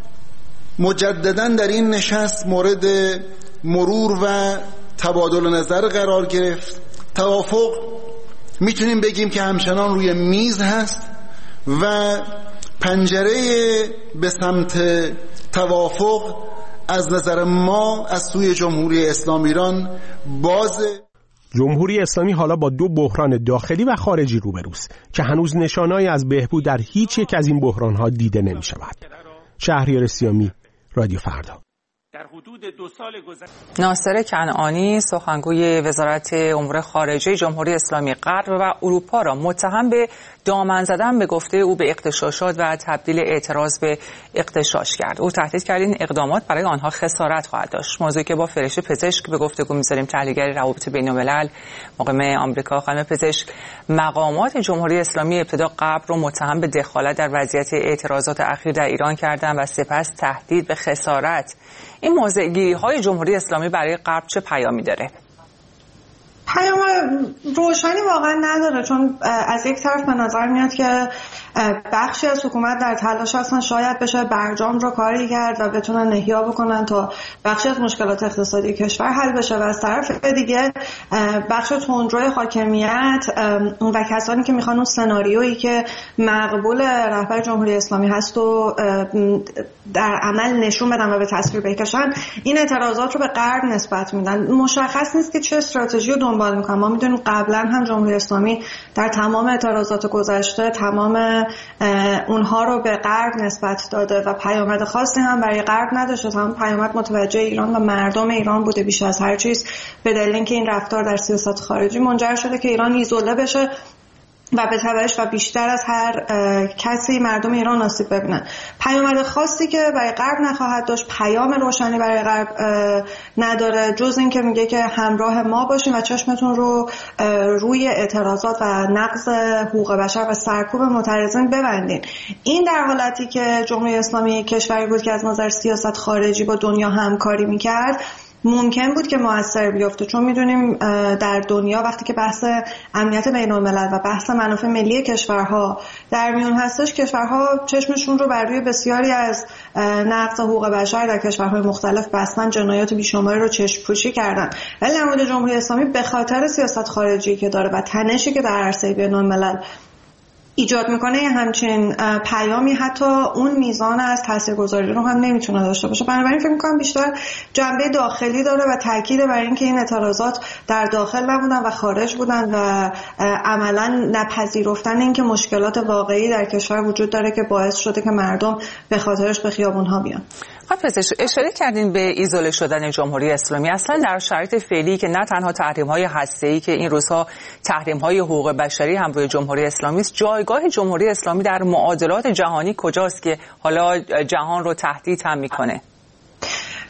مجدداً در این نشست مورد مرور و تبادل نظر قرار گرفت. توافق میتونیم بگیم که همچنان روی میز هست و پنجره به سمت توافق از نظر ما از سوی جمهوری اسلامی ایران بازه. جمهوری اسلامی حالا با دو بحران داخلی و خارجی روبروست که هنوز نشانه‌ای از بهبود در هیچ یک از این بحران‌ها دیده نمی‌شود. شهریار سیامی، رادیو فردا. در حدود دو سال گذشته ناصر کنعانی سخنگوی وزارت امور خارجه جمهوری اسلامی غرب و اروپا را متهم به دامن زدن به گفته او به اغتشاشات و تبدیل اعتراض به اغتشاش کرد. او تهدید کرد این اقدامات برای آنها خسارت خواهد داشت. موضوعی که با فرشته پزشک به گفتگو می‌ذاریم. تحلیلگر روابط بین‌الملل مقیم آمریکا خانم پزشک، مقامات جمهوری اسلامی ابتدا غرب را متهم به دخالت در وضعیت اعتراضات اخیر در ایران کردند و سپس تهدید به خسارت. این موضع‌گیری‌های جمهوری اسلامی برای غرب چه پیامی داره؟ پیام روشنی واقعا نداره، چون از یک طرف به نظر میاد که بخشی از حکومت در تلاش هستن شاید بشه برجام رو کاری کرد و بتونن احیا بکنن تا بخشی از مشکلات اقتصادی کشور حل بشه و از طرف دیگه بخش تندروی حاکمیت و کسانی که میخوان اون سناریویی که مقبول رهبر جمهوری اسلامی هست و در عمل نشون بدن و به تصویر بکشن این اعتراضات رو به غرب نسبت میدن. مشخص نیست که چه استراتژی رو دنبال میکنن. ما میدونیم قبلا هم جمهوری اسلامی در تمام اعتراضات گذشته تمام اونها رو به غرب نسبت داده و پیامد خاصی هم برای غرب نداشته. تمام پیامد متوجه ایران و مردم ایران بوده بیش از هر چیز، به دلیل اینکه این رفتار در سیاست خارجی منجر شده که ایران ایزوله بشه و به تبعش و بیشتر از هر کسی مردم ایران آسیب ببینن. پیامد خاصی که برای غرب نخواهد داشت، پیام روشنی برای غرب نداره جز این که میگه که همراه ما باشین و چشمتون رو روی اعتراضات و نقض حقوق بشر و سرکوب معترضین ببندین. این در حالتی که جمهوری اسلامی کشوری بود که از نظر سیاست خارجی با دنیا همکاری میکرد ممکن بود که موثر بیفته، چون میدونیم در دنیا وقتی که بحث امنیت بین الملل و بحث منافع ملی کشورها در میون هستش، کشورها چشمشون رو بر روی بسیاری از نقض حقوق بشر در کشورهای مختلف بستن، جنایات بیشماری رو چشم پوشی کردن. ولی در مورد جمهوری اسلامی به خاطر سیاست خارجی که داره و تنشی که در عرصه بین الملل ایجاد میکنه همچین پیامی حتی اون میزان از تاثیرگذاری رو هم نمیتونه داشته باشه. بنابراین فکر میکنم بیشتر جنبه داخلی داره و تاکید بر این که این اعتراضات در داخل نبودن و خارج بودن و عملا نپذیرفتن این که مشکلات واقعی در کشور وجود داره که باعث شده که مردم به خاطرش به خیابونها بیان. خب پزشک اشاره کردین به ایزوله شدن جمهوری اسلامی. اصلا در شرایط فعلی که نه تنها تحریم‌های هسته‌ای که این روزها تحریم‌های حقوق بشری هم روی جمهوری اسلامی است، جایگاه جمهوری اسلامی در معادلات جهانی کجاست که حالا جهان رو تهدید هم میکنه؟ ببینید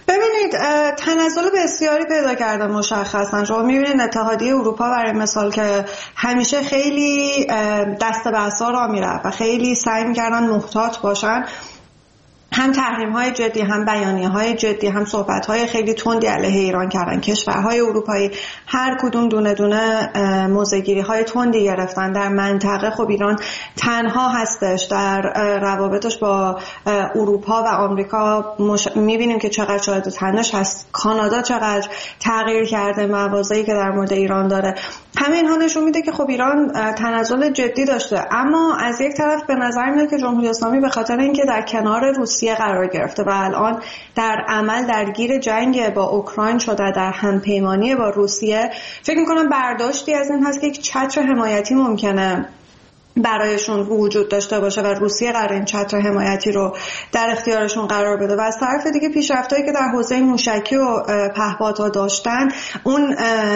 ببینید تنزل بسیاری پیدا کرده مشخصا. شما میبینید اتحادیه اروپا برای مثال که همیشه خیلی دست به عصا راه میرفت و خیلی سعی میکردن محتاط باشن، هم تحریم های جدی، هم بیانیه های جدی، هم صحبت های خیلی تندی علیه ایران کردن. کشورهای اروپایی هر کدوم دونه دونه موضع‌گیری های تندی گرفتن در منطقه. خب ایران تنها هستش در روابطش با اروپا و آمریکا. مش... میبینیم که چقدر شاهد تنش هست. کانادا چقدر تغییر کرده، موازی که در مورد ایران داره. همه اینها نشون میده که خب ایران تنزل جدی داشته. اما از یک طرف به نظر میاد که جمهوری اسلامی به خاطر اینکه در کنار روسیه قرار گرفته و الان در عمل درگیر جنگ با اوکراین شده، در همپیمانی با روسیه، فکر میکنم برداشتی از این هست که یک چتر حمایتی ممکنه برایشون وجود داشته باشه و روسیه قرار این چتر حمایتی رو در اختیارشون قرار بده. و از طرف دیگه پیشرفتایی که در حوزه موشکی و پهپادها داشتن، اون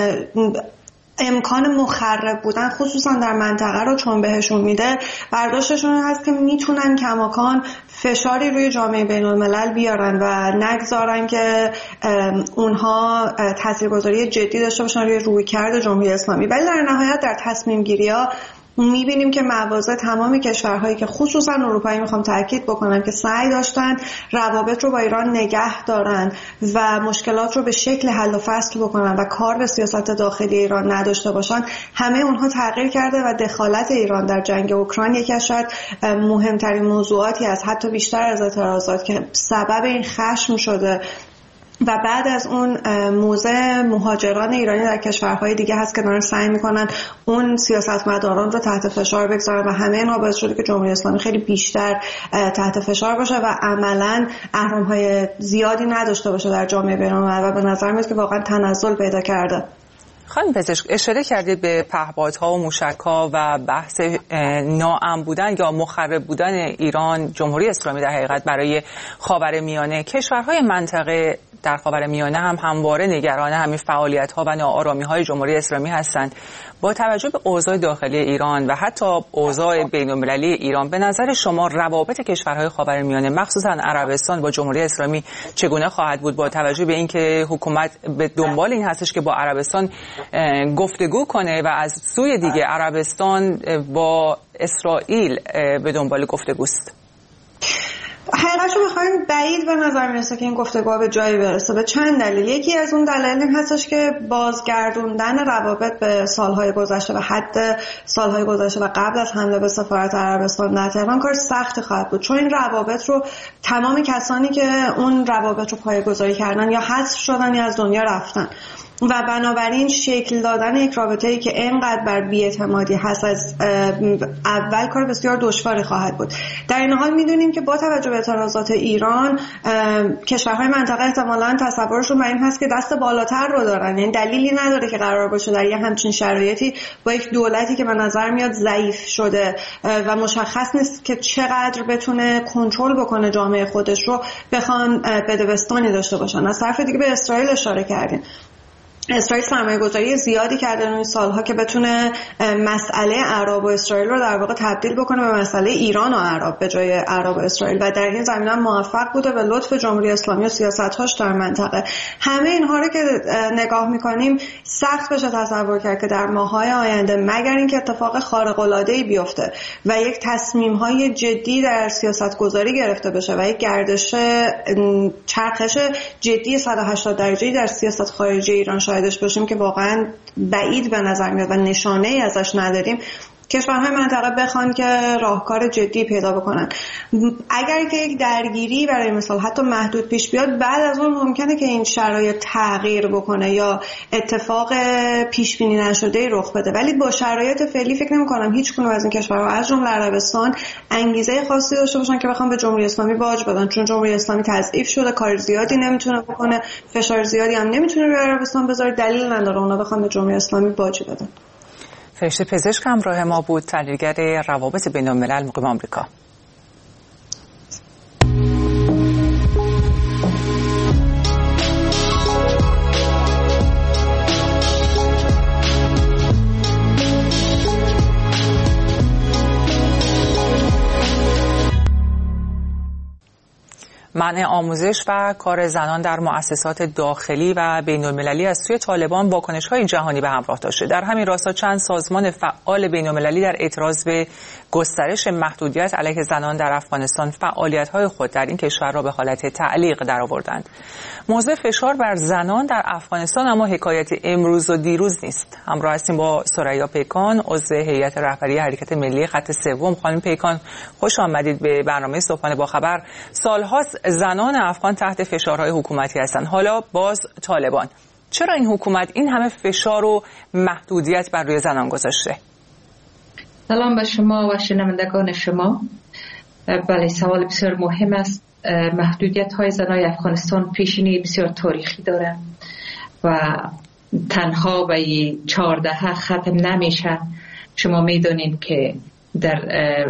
امکان مخرب بودن خصوصا در منطقه رو چون بهشون میده، برداشتشون هست که میتونن کماکان فشاری روی جامعه بین الملل بیارن و نگذارن که اونها تاثیرگذاری جدی داشته باشن روی رویکرد جمهوری اسلامی. ولی در نهایت در تصمیم گیری ها میبینیم که مواضع تمامی کشورهایی که خصوصا اروپایی، میخوام تاکید بکنم که سعی داشتن روابط رو با ایران نگه دارن و مشکلات رو به شکل حل و فصل بکنن و کار به سیاست داخلی ایران نداشته باشن، همه اونها تغییر کرده و دخالت ایران در جنگ اوکراین یکی از شاید مهمترین موضوعاتی است، حتی بیشتر از اعتراضات، که سبب این خشم شده. و بعد از اون موضع مهاجران ایرانی در کشورهای دیگه هست که دارن سعی میکنن اون سیاستمداران رو تحت فشار بگذارن و همه اینا باعث شده که جمهوری اسلامی خیلی بیشتر تحت فشار باشه و عملاً اهرم‌های زیادی نداشته باشه در جامعه بین‌المللی و به نظر میاد که واقعا تنزل پیدا کرده. خانم پزشک، اشاره کردید به پهپادها و موشک‌ها و بحث ناامن بودن یا مخرب بودن ایران، جمهوری اسلامی در حقیقت برای خاورمیانه. کشورهای منطقه در خاورمیانه هم همواره نگران همین فعالیت‌ها و ناآرامی‌های جمهوری اسلامی هستند. با توجه به اوضاع داخلی ایران و حتی اوضاع بین‌المللی ایران، به نظر شما روابط کشورهای خاورمیانه مخصوصا عربستان با جمهوری اسلامی چگونه خواهد بود، با توجه به اینکه حکومت به دنبال این هستش که با عربستان گفتگو کنه و از سوی دیگه عربستان با اسرائیل به دنبال گفتگوست؟ حقیقتش رو بخوایم بعید به نظر میرسه که این گفتگوها به جایی برسه، به چند دلیل. یکی از اون دلایل این هستش که بازگردوندن روابط به سالهای گذشته و حد سالهای گذشته و قبل از حمله به سفارت عربستان در تهران کار سختی خواهد بود، چون این روابط رو تمام کسانی که اون روابط رو پایه‌گذاری کردن یا حذف شدن یا از دنیا رفتن و بنابراین شکل دادن یک رابطه‌ای که اینقدر بر بی‌اعتمادی هست از اول کار بسیار دشواری خواهد بود. در این حال میدونیم که با توجه به اعتراضات ایران، کشورهای منطقه احتمالاً تصورشون بر این هست که دست بالاتر رو دارن، یعنی دلیلی نداره که قرار باشه در یه همچین شرایطی با یک دولتی که به نظر میاد ضعیف شده و مشخص نیست که چقدر بتونه کنترل بکنه جامعه خودش رو، بخوان بدبستانی داشته باشن. از طرف دیگه به اسرائیل اشاره کردیم. اسرائیل سرمایه‌گذاری زیادی کرده در این سالها که بتونه مسئله عرب و اسرائیل رو در واقع تبدیل بکنه به مسئله ایران و عرب به جای عرب و اسرائیل و در این زمینه موفق بوده به لطف جمهوری اسلامی و سیاست‌هاش در منطقه. همه اینها رو که نگاه می‌کنیم سخت بشه تصور کرد که در ماه‌های آینده مگر اینکه اتفاق خارق‌العاده‌ای بیفته و یک تصمیم‌های جدی در سیاست‌گذاری گرفته بشه و یک گردش چرخش جدی صد و هشتاد درجه‌ای در سیاست خارجی ایران شاهدش باشیم که واقعا بعید به نظر میاد و نشانه ای ازش نداریم، کشورهای منطقه بخوان که راهکار جدی پیدا بکنن. اگر که یک درگیری برای مثال حتی محدود پیش بیاد، بعد از اون ممکنه که این شرایط تغییر بکنه یا اتفاق پیش بینی نشده رخ بده، ولی با شرایط فعلی فکر نمی‌کنم هیچ کدوم از این کشورها از جمله عربستان انگیزه خاصی داشته باشن که بخوام به جمهوری اسلامی باج بدن، چون جمهوری اسلامی تضعیف شده، کار زیادی نمیتونه بکنه، فشار زیادی هم نمیتونه روی عربستان بذاره، دلیل نداره اونا بخوام به جمهوری اسلامی باج بدن. فرشته پزشک همراه ما بود، تحلیلگر روابط بین الملل مقیم آمریکا. منع آموزش و کار زنان در مؤسسات داخلی و بین‌المللی از سوی طالبان واکنش‌های جهانی به همراه داشته. در همین راستا چند سازمان فعال بین‌المللی در اعتراض به گسترش محدودیت علیه زنان در افغانستان فعالیت‌های خود در این کشور را به حالت تعلیق درآوردند. موضوع فشار بر زنان در افغانستان اما حکایت امروز و دیروز نیست. همراه هستیم با ثریا پیکان، عضو هیئت رهبری حرکت ملی خط سوم. خانم پیکان، خوش آمدید به برنامه صبحانه با خبر. سال‌هاست زنان افغان تحت فشارهای حکومتی هستند. حالا باز طالبان. چرا این حکومت این همه فشار و محدودیت بر روی زنان گذاشته؟ سلام به شما و شنوندگان شما. بله، سوال بسیار مهم است. محدودیت های زنای افغانستان پیشینی بسیار تاریخی داره و تنها به چهارده ختم نمیشه. شما میدونید که در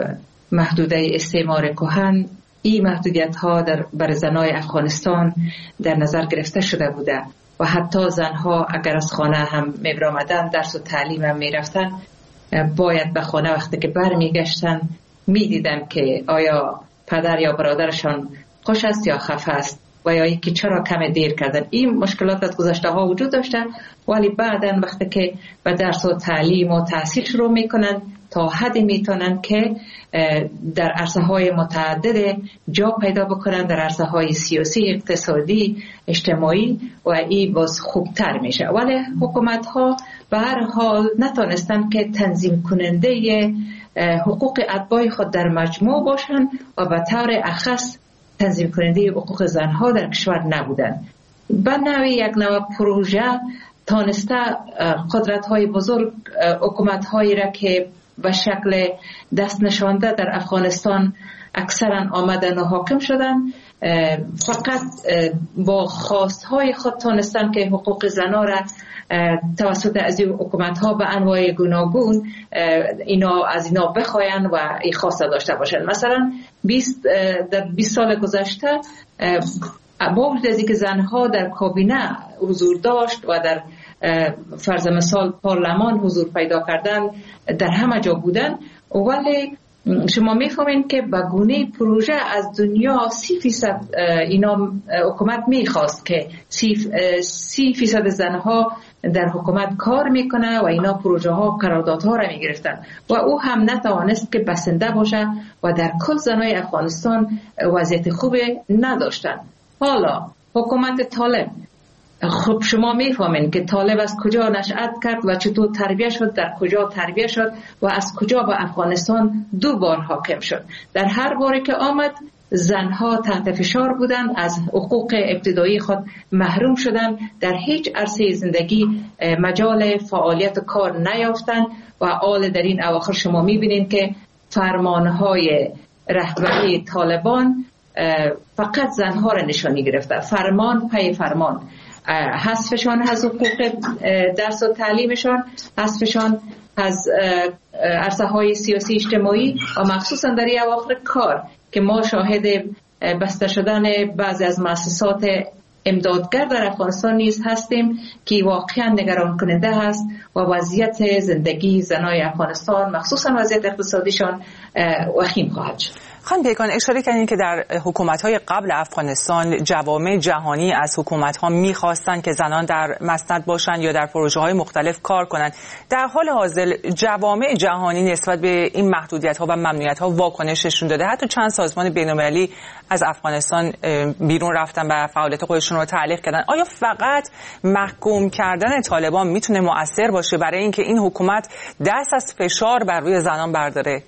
محدوده استعمار کهن این محدودیت ها در بر زنای افغانستان در نظر گرفته شده بوده و حتی زنها اگر از خانه هم میبرامدن، درس و تعلیم هم میرفتن، باید به خانه وقتی که برمیگشتن میدیدن که آیا پدر یا برادرشان خوش است یا خفه است و یا اینکه چرا کم دیر کردن. این مشکلات از گذشته ها وجود داشته، ولی بعداً وقتی که به درس و تعلیم و تحصیل شروع میکنن تا حدی میتونن که در عرصه های متعدد جا پیدا بکنن، در عرصه های سیاسی، اقتصادی، اجتماعی، و این باز خوبتر میشه. ولی حکومت ها به هر حال نتونستن که تنظیم کننده حقوق اتباع خود در مجموع باشن و به طور اخص تنظیم کننده حقوق زنها در کشور نبودن. به نوعی یک نوع پروژه تانسته قدرت های بزرگ، حکومت هایی را که به شکل دست نشانده در افغانستان اکثرا آمدن و حاکم شدن، فقط با خواست های خود تانستن که حقوق زنها را توسط از این حکومت ها به انواع گوناگون اینا از اینا بخواین و این خواسته داشته باشن. مثلا بیست در بیست سال گذشته با وجود از اینکه زنها در کابینه حضور داشت و در فرض مثال پارلمان حضور پیدا کردن، در همه جا بودن، ولی شما میفهمین که به گونه پروژه از دنیا سی فیصد اینا حکومت میخواست که سی فیصد زنها در حکومت کار میکنه و اینا پروژه ها قراردادها را میگرفتن و او هم نتوانست که بسنده باشه و در کل زنای افغانستان وضعیت خوب نداشتن. حالا حکومت طالب، خب شما میفهمین که طالب از کجا نشأت کرد و چطور تربیه شد، در کجا تربیه شد و از کجا به افغانستان دو بار حاکم شد. در هر باری که آمد زنها تحت فشار بودند، از حقوق ابتدایی خود محروم شدند، در هیچ عرصه زندگی مجال فعالیت و کار نیافتند و حال در این اواخر شما میبینید که فرمانهای رهبری طالبان فقط زنها را نشانی گرفته، فرمان پی فرمان، حذفشان از حقوق درس و تعلیمشان، حذفشان از عرصه های سیاسی اجتماعی و مخصوصا در این اواخر کار که ما شاهد بسته شدن بعضی از مؤسسات امدادگر در افغانستان نیز هستیم که واقعا نگران کننده است و وضعیت زندگی زنای افغانستان مخصوصا وضعیت اقتصادیشان وخیم خواهد شد. خانم پیکان، اشاره کردین که در حکومت‌های قبل افغانستان جوامع جهانی از حکومت‌ها می‌خواستن که زنان در مسند باشن یا در پروژه‌های مختلف کار کنند. در حال حاضر جوامع جهانی نسبت به این محدودیت‌ها و ممنوعیت‌ها واکنش نشون داده. حتی چند سازمان بین‌المللی از افغانستان بیرون رفتن و فعالیت خودشون رو تعلیق کردن. آیا فقط محکوم کردن طالبان میتونه مؤثر باشه برای اینکه این حکومت دست از فشار بر روی زنان برداره؟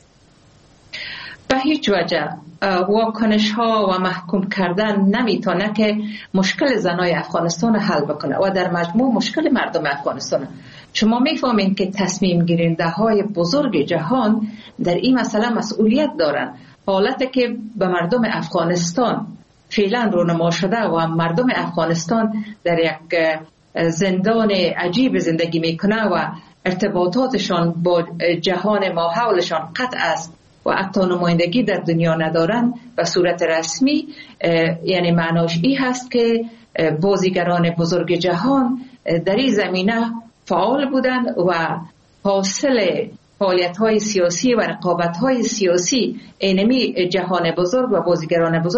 به هیچ وجه واکنش ها و محکوم کردن نمیتونه که مشکل زنای افغانستان حل بکنه و در مجموع مشکل مردم افغانستان. شما میفهمین که تصمیم گیرنده های بزرگ جهان در این مسئله مسئولیت دارن. حالتی که به مردم افغانستان فعلا رونما شده و مردم افغانستان در یک زندان عجیب زندگی میکنه و ارتباطاتشان با جهان ما حولشان قطع است و حتی نمایندگی در دنیا ندارن به صورت رسمی، یعنی معناش این هست که بازیگران بزرگ جهان در این زمینه فعال بودند و حاصل فعالیت‌های سیاسی و رقابت‌های سیاسی اینمی جهان بزرگ و بازیگران بزرگ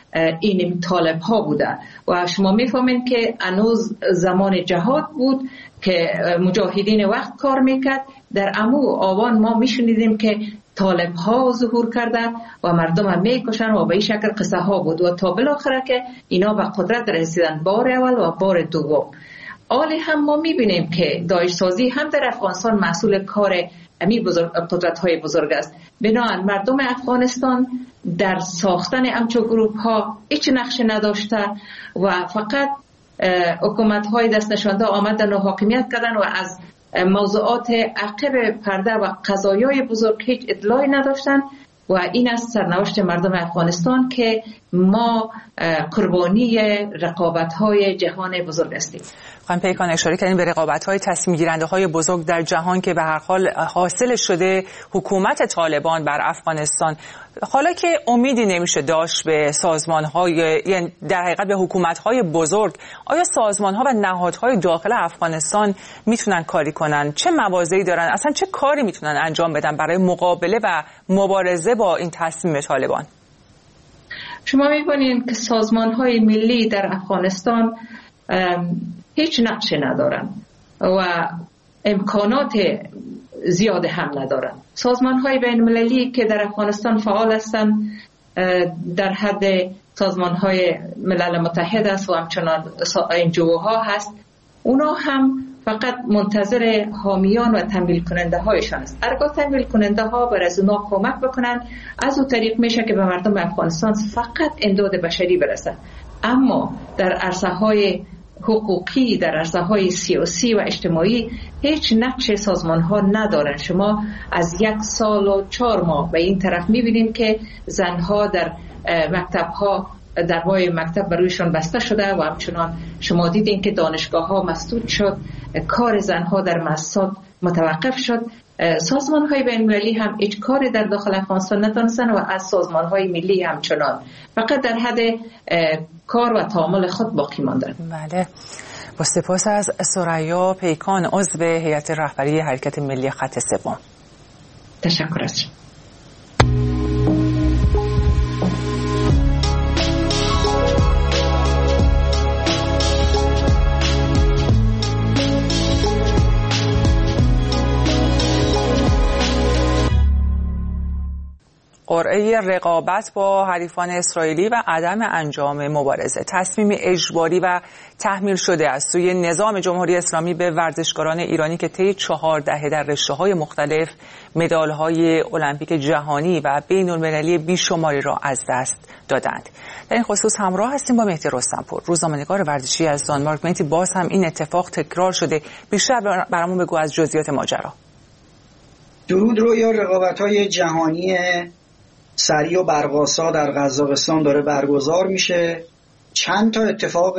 این طالب ها بوده و شما میفهمین که هنوز زمان جهاد بود که مجاهدین وقت کار میکرد. در امو آوان ما میشنیدیم که طالب ها ظهور کرده و مردم هم میکشن و به این شکل قصه ها بود و تا بالاخره که اینا به قدرت رسیدن بار اول و بار دوم. حالی هم ما میبینیم که داعش سازی هم در افغانستان مسئول کار امی بزرگ قدرت های بزرگ است. بنابراین مردم افغانستان در ساختن همچو گروپ ها هیچ نقش نداشته و فقط حکومت های دست نشانده آمدن و حاکمیت کردن و از موضوعات عقب پرده و قضایای بزرگ هیچ اطلاعی نداشتن و این است سرنوشت مردم افغانستان که ما قربانی رقابت‌های جهان بزرگ هستیم. خانم پیکان اشاره کردیم به رقابت‌های تصمیم گیرنده‌های بزرگ در جهان که به هر حال حاصل شده حکومت طالبان بر افغانستان. حالا که امیدی نمیشه داشت به سازمان‌های، یعنی در حقیقت به حکومت‌های بزرگ، آیا سازمان‌ها و نهادهای داخل افغانستان میتونن کاری کنن؟ چه مواضعی دارن؟ اصلا چه کاری میتونن انجام بدن برای مقابله و مبارزه با این تصمیم طالبان؟ شما می‌بینید که سازمان‌های ملی در افغانستان هیچ نقشی ندارن و امکانات زیاد هم ندارن. سازمان‌های بین‌المللی که در افغانستان فعال هستند در حد سازمان‌های ملل متحد است و همچنان انجوها هست. اونا هم فقط منتظر حامیان و تمویل کننده هایشان است. هرگاه تمویل کننده ها بر از اونا کمک بکنن، از اون طریق میشه که به مردم افغانستان فقط امداد بشری برسه. اما در عرصه های حقوقی، در عرصه های سیاسی و اجتماعی هیچ نقش سازمان ها ندارن. شما از یک سال و چهار ماه به این طرف میبینید که زنها در مکتب ها دروازه مکتب برویشان بسته شده و همچنان شما دیدین که دانشگاه ها مسدود شد، کار زنها در مؤسسات متوقف شد. سازمان های بین المللی هم هیچ کاری در داخل افغانستان نتونستن و از سازمان های ملی همچنان فقط در حد کار و تعامل خود باقی ماندن. بله، با سپاس از ثریا پیکان، عضو هیئت رهبری حرکت ملی خط سوم. تشکر از شما. قرعه رقابت با حریفان اسرائیلی و عدم انجام مبارزه، تصمیم اجباری و تحمیل شده از سوی نظام جمهوری اسلامی به ورزشکاران ایرانی که طی چهار دهه در رشته‌های مختلف مدال‌های المپیک جهانی و بین‌المللی بیشماری را از دست دادند. در این خصوص همراه هستیم با مهدی رستمپور، روزنامه‌نگار ورزشی از دانمارک. مهدی، باز هم این اتفاق تکرار شده، بیشتر برامون بگو از جزئیات ماجرا. درود رویا. رقابت‌های جهانی سریع و برق‌آسا در قزاقستان داره برگزار میشه. چند تا اتفاق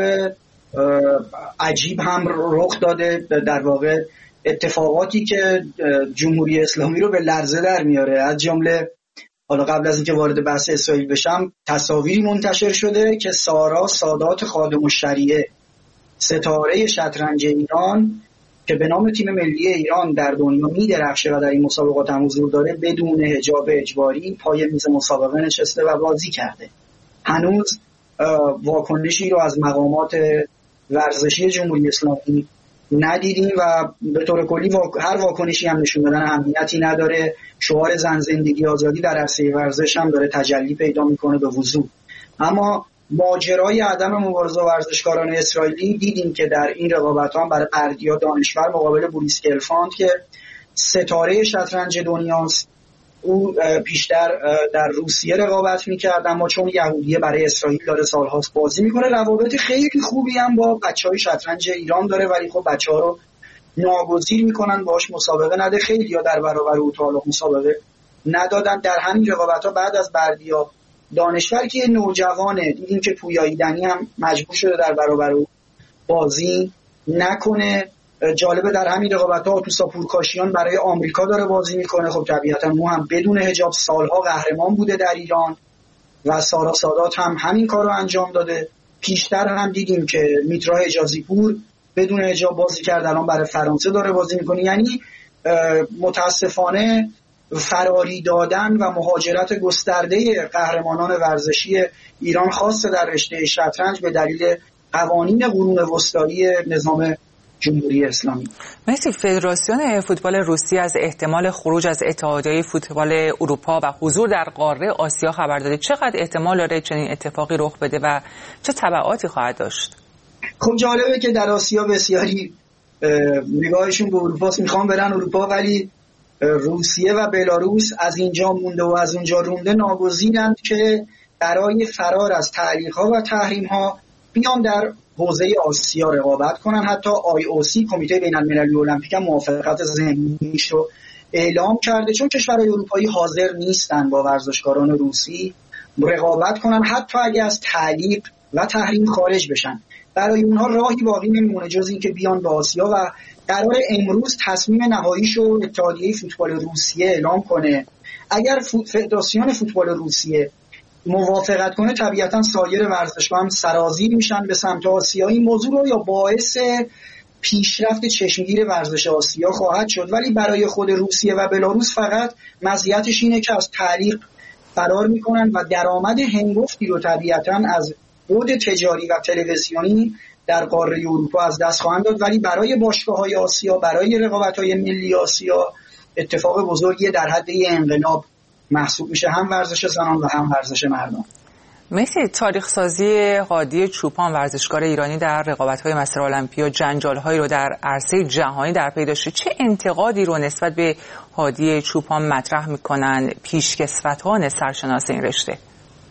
عجیب هم رخ داده، در واقع اتفاقاتی که جمهوری اسلامی رو به لرزه در میاره. از جمله حالا قبل از اینکه وارد بحث اسرائیل بشم، تصاویری منتشر شده که سارا سادات خادم الشریعه، ستاره شطرنج ایران که به نام تیم ملی ایران در دنیا می‌درخشه و در این مسابقات هم حضور داره، بدون حجاب اجباری پای میز مسابقه نشسته و بازی کرده. هنوز واکنشی رو از مقامات ورزشی جمهوری اسلامی ندیدیم و به طور کلی هر واکنشی هم نشون دادن اهمیتی نداره. شعار زن زندگی آزادی در عرصه ورزش هم داره تجلی پیدا میکنه به وضوح. اما ماجرای عدم مبارزه ورزشکاران اسرائیلی دیدیم که در این رقابت‌ها برای اردیا دانشور مقابل بوریس گلفاند که ستاره شطرنج دنیاست، او بیشتر در روسیه رقابت می‌کرد، اما چون یهودیه برای اسرائیل داره سال‌هاست بازی می‌کنه. روابط خیلی خوبی هم با بچه‌های شطرنج ایران داره، ولی خب بچه‌ها رو ناگزیر می‌کنن باهاش مسابقه نده. خیلی‌ها در برابر او تا مسابقه ندادن. در همین رقابت‌ها بعد از بردیا دانشور که نوجوانه، دیدیم که پویاییدنی هم مجبور شده در برابر او بازی نکنه. جالبه در همین رقابت‌ها آتوسا پورکاشیان برای آمریکا داره بازی میکنه. خب طبیعتا او هم بدون حجاب سالها قهرمان بوده در ایران و سارا سادات هم همین کار رو انجام داده. پیشتر هم دیدیم که میترا حجازی پور بدون حجاب بازی کرد، الان برای فرانسه داره بازی میکنه. یعنی متاسفانه فراری دادن و مهاجرت گسترده قهرمانان ورزشی ایران خاصه در رشته شطرنج به دلیل قوانین قرون وسطایی نظام جمهوری اسلامی. مثل فدراسیون فوتبال روسیه از احتمال خروج از اتحادیه فوتبال اروپا و حضور در قاره آسیا خبر داده. چقدر احتمال داره چنین اتفاقی رخ بده و چه تبعاتی خواهد داشت؟ خب جالبه که در آسیا بسیاری نگاهشون به اروپا، میخوان برن اروپا ولی روسیه و بلاروس از اینجا مونده و از اونجا رونده ناگزیرند که برای فرار از تعلیق‌ها و تحریم‌ها بیان در حوزه آسیا رقابت کنن. حتی آی او سی کمیته بین‌المللی المپیک هم موافقت ضمنیش رو اعلام کرده، چون کشورهای اروپایی حاضر نیستن با ورزشکاران روسی رقابت کنن حتی اگه از تعلیق و تحریم خارج بشن. برای اونها راهی باقی نمیمونه جز این که بیان به آسیا و قرار امروز تصمیم نهاییشو اتحادیه فوتبال روسیه اعلام کنه. اگر فدراسیون فوتبال روسیه موافقت کنه طبیعتا سایر ورزشگاه هم سرازیر میشن به سمت آسیا. این موضوع رو یا باعث پیشرفت چشمگیر ورزش آسیا خواهد شد، ولی برای خود روسیه و بلاروس فقط مزیتش اینه که از تعلیق فرار میکنن و درآمد هنگفتی رو طبیعتا از بود تجاری و تلویزیونی در قاره اروپا از دست خواهند داد. ولی برای باشگاه‌های آسیا، برای رقابت‌های ملی آسیا اتفاق بزرگی در حد انقلاب محسوب میشه، هم ورزش زنان و هم ورزش مردان. مثل تاریخ سازی هادی چوپان ورزشکار ایرانی در رقابت‌های مسیر المپیا جنجال‌هایی رو در عرصه جهانی در پی داشته، چه انتقادی رو نسبت به هادی چوپان مطرح می‌کنن پیشکسوتان سرشناس این رشته؟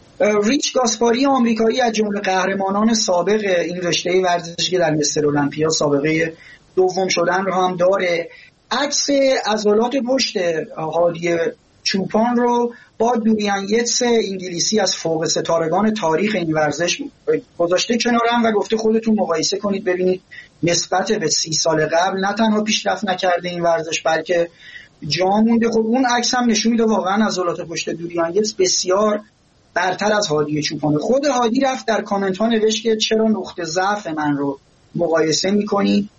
ریچ گاسپاری آمریکایی از جمله قهرمانان سابق این رشته ورزشی که در مستر المپیا سابقه دوم شدن رو هم داره. عکس عضلات پشت هادی چوپان رو با دوریان یتس انگلیسی از فوق ستارگان تاریخ این ورزش گذاشته کنارم و گفته خودتون مقایسه کنید ببینید نسبت به سی سال قبل نه تنها پیشرفت نکرده این ورزش بلکه جا مونده. خب اون عکس هم نشون میده واقعا عضلات پشت دوریان یتس بسیار برتر از هادی چوپان. خود هادی رفت در کامنت ها نوشت که چرا نقطه ضعف من رو مقایسه میکنی،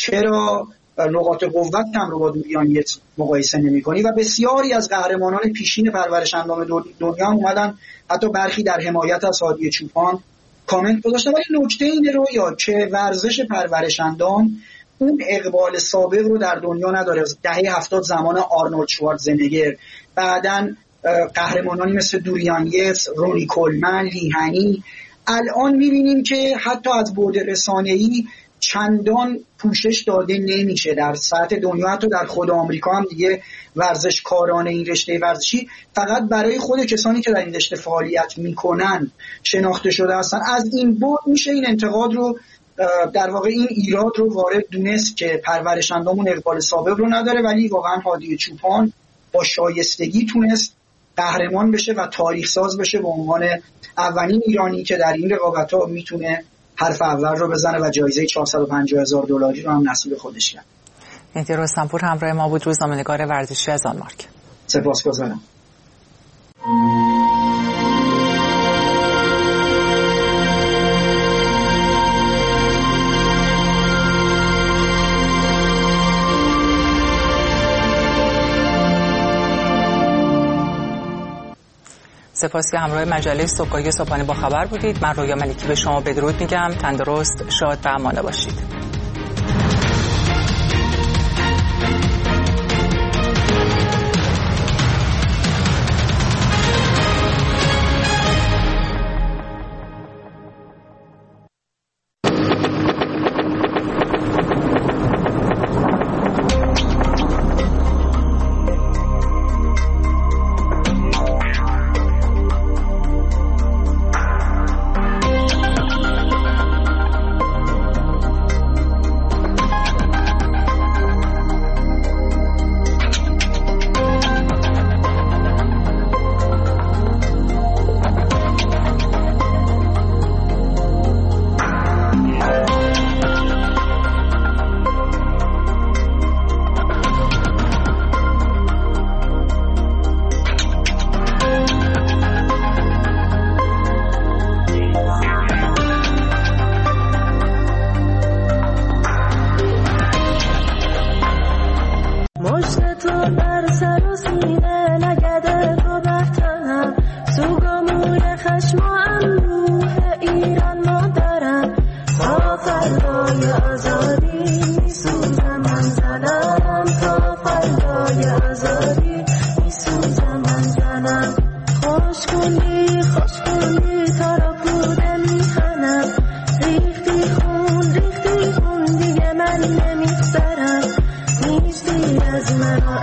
چرا نقاط قوتم رو با دوریان یتس مقایسه نمی‌کنی. و بسیاری از قهرمانان پیشین پرورش اندام دنیا اومدن حتی برخی در حمایت از هادی چوپان کامنت گذاشتن. ولی نکته اینه رو یا که ورزش پرورش اندام اون اقبال سابق رو در دنیا نداره. دهه هفتاد زمان آرنولد شوارزنگر، بعدن قهرمانانی مثل دوریان یتس، رونی کولمن، لیهنی. الان می‌بینیم که حتی از بعد رسانه‌ای چندان پوشش داده نمیشه در سطح دنیا. حتی در خود آمریکا هم دیگه ورزشکاران این رشته ورزشی فقط برای خود کسانی که در این رشته فعالیت میکنن شناخته شده هستن. از این بعد میشه این انتقاد رو در واقع این ایراد رو وارد دونست که پرورش اندامون اقبال سابق رو نداره، ولی واقعا هادی چوپان با شایستگی تونست قهرمان بشه و تاریخ ساز بشه به عنوان اولین ایرانی که در این رقابت‌ها میتونه حرف اول رو بزنه و جایزه چهارصد و پنجاه هزار دلاری رو هم نصیب خودش کرد. مهدی رستمپور همراه ما بود، روزنامه‌نگار ورزشی از دانمارک. سپاسگزارم. سپاس که همراه مجله صبحگاهی صبحانه با خبر بودید. من رویا ملکی به شما بدرود میگم. تندرست، شاد و امانه باشید. فردای آزادی میسوزم من زنم تا فردای آزادی میسوزم من زنم خوش کنی خوش کنی تا را کوده میخنم ریختی خون ریختی خون دیگه من نمیگذرم نیستی از من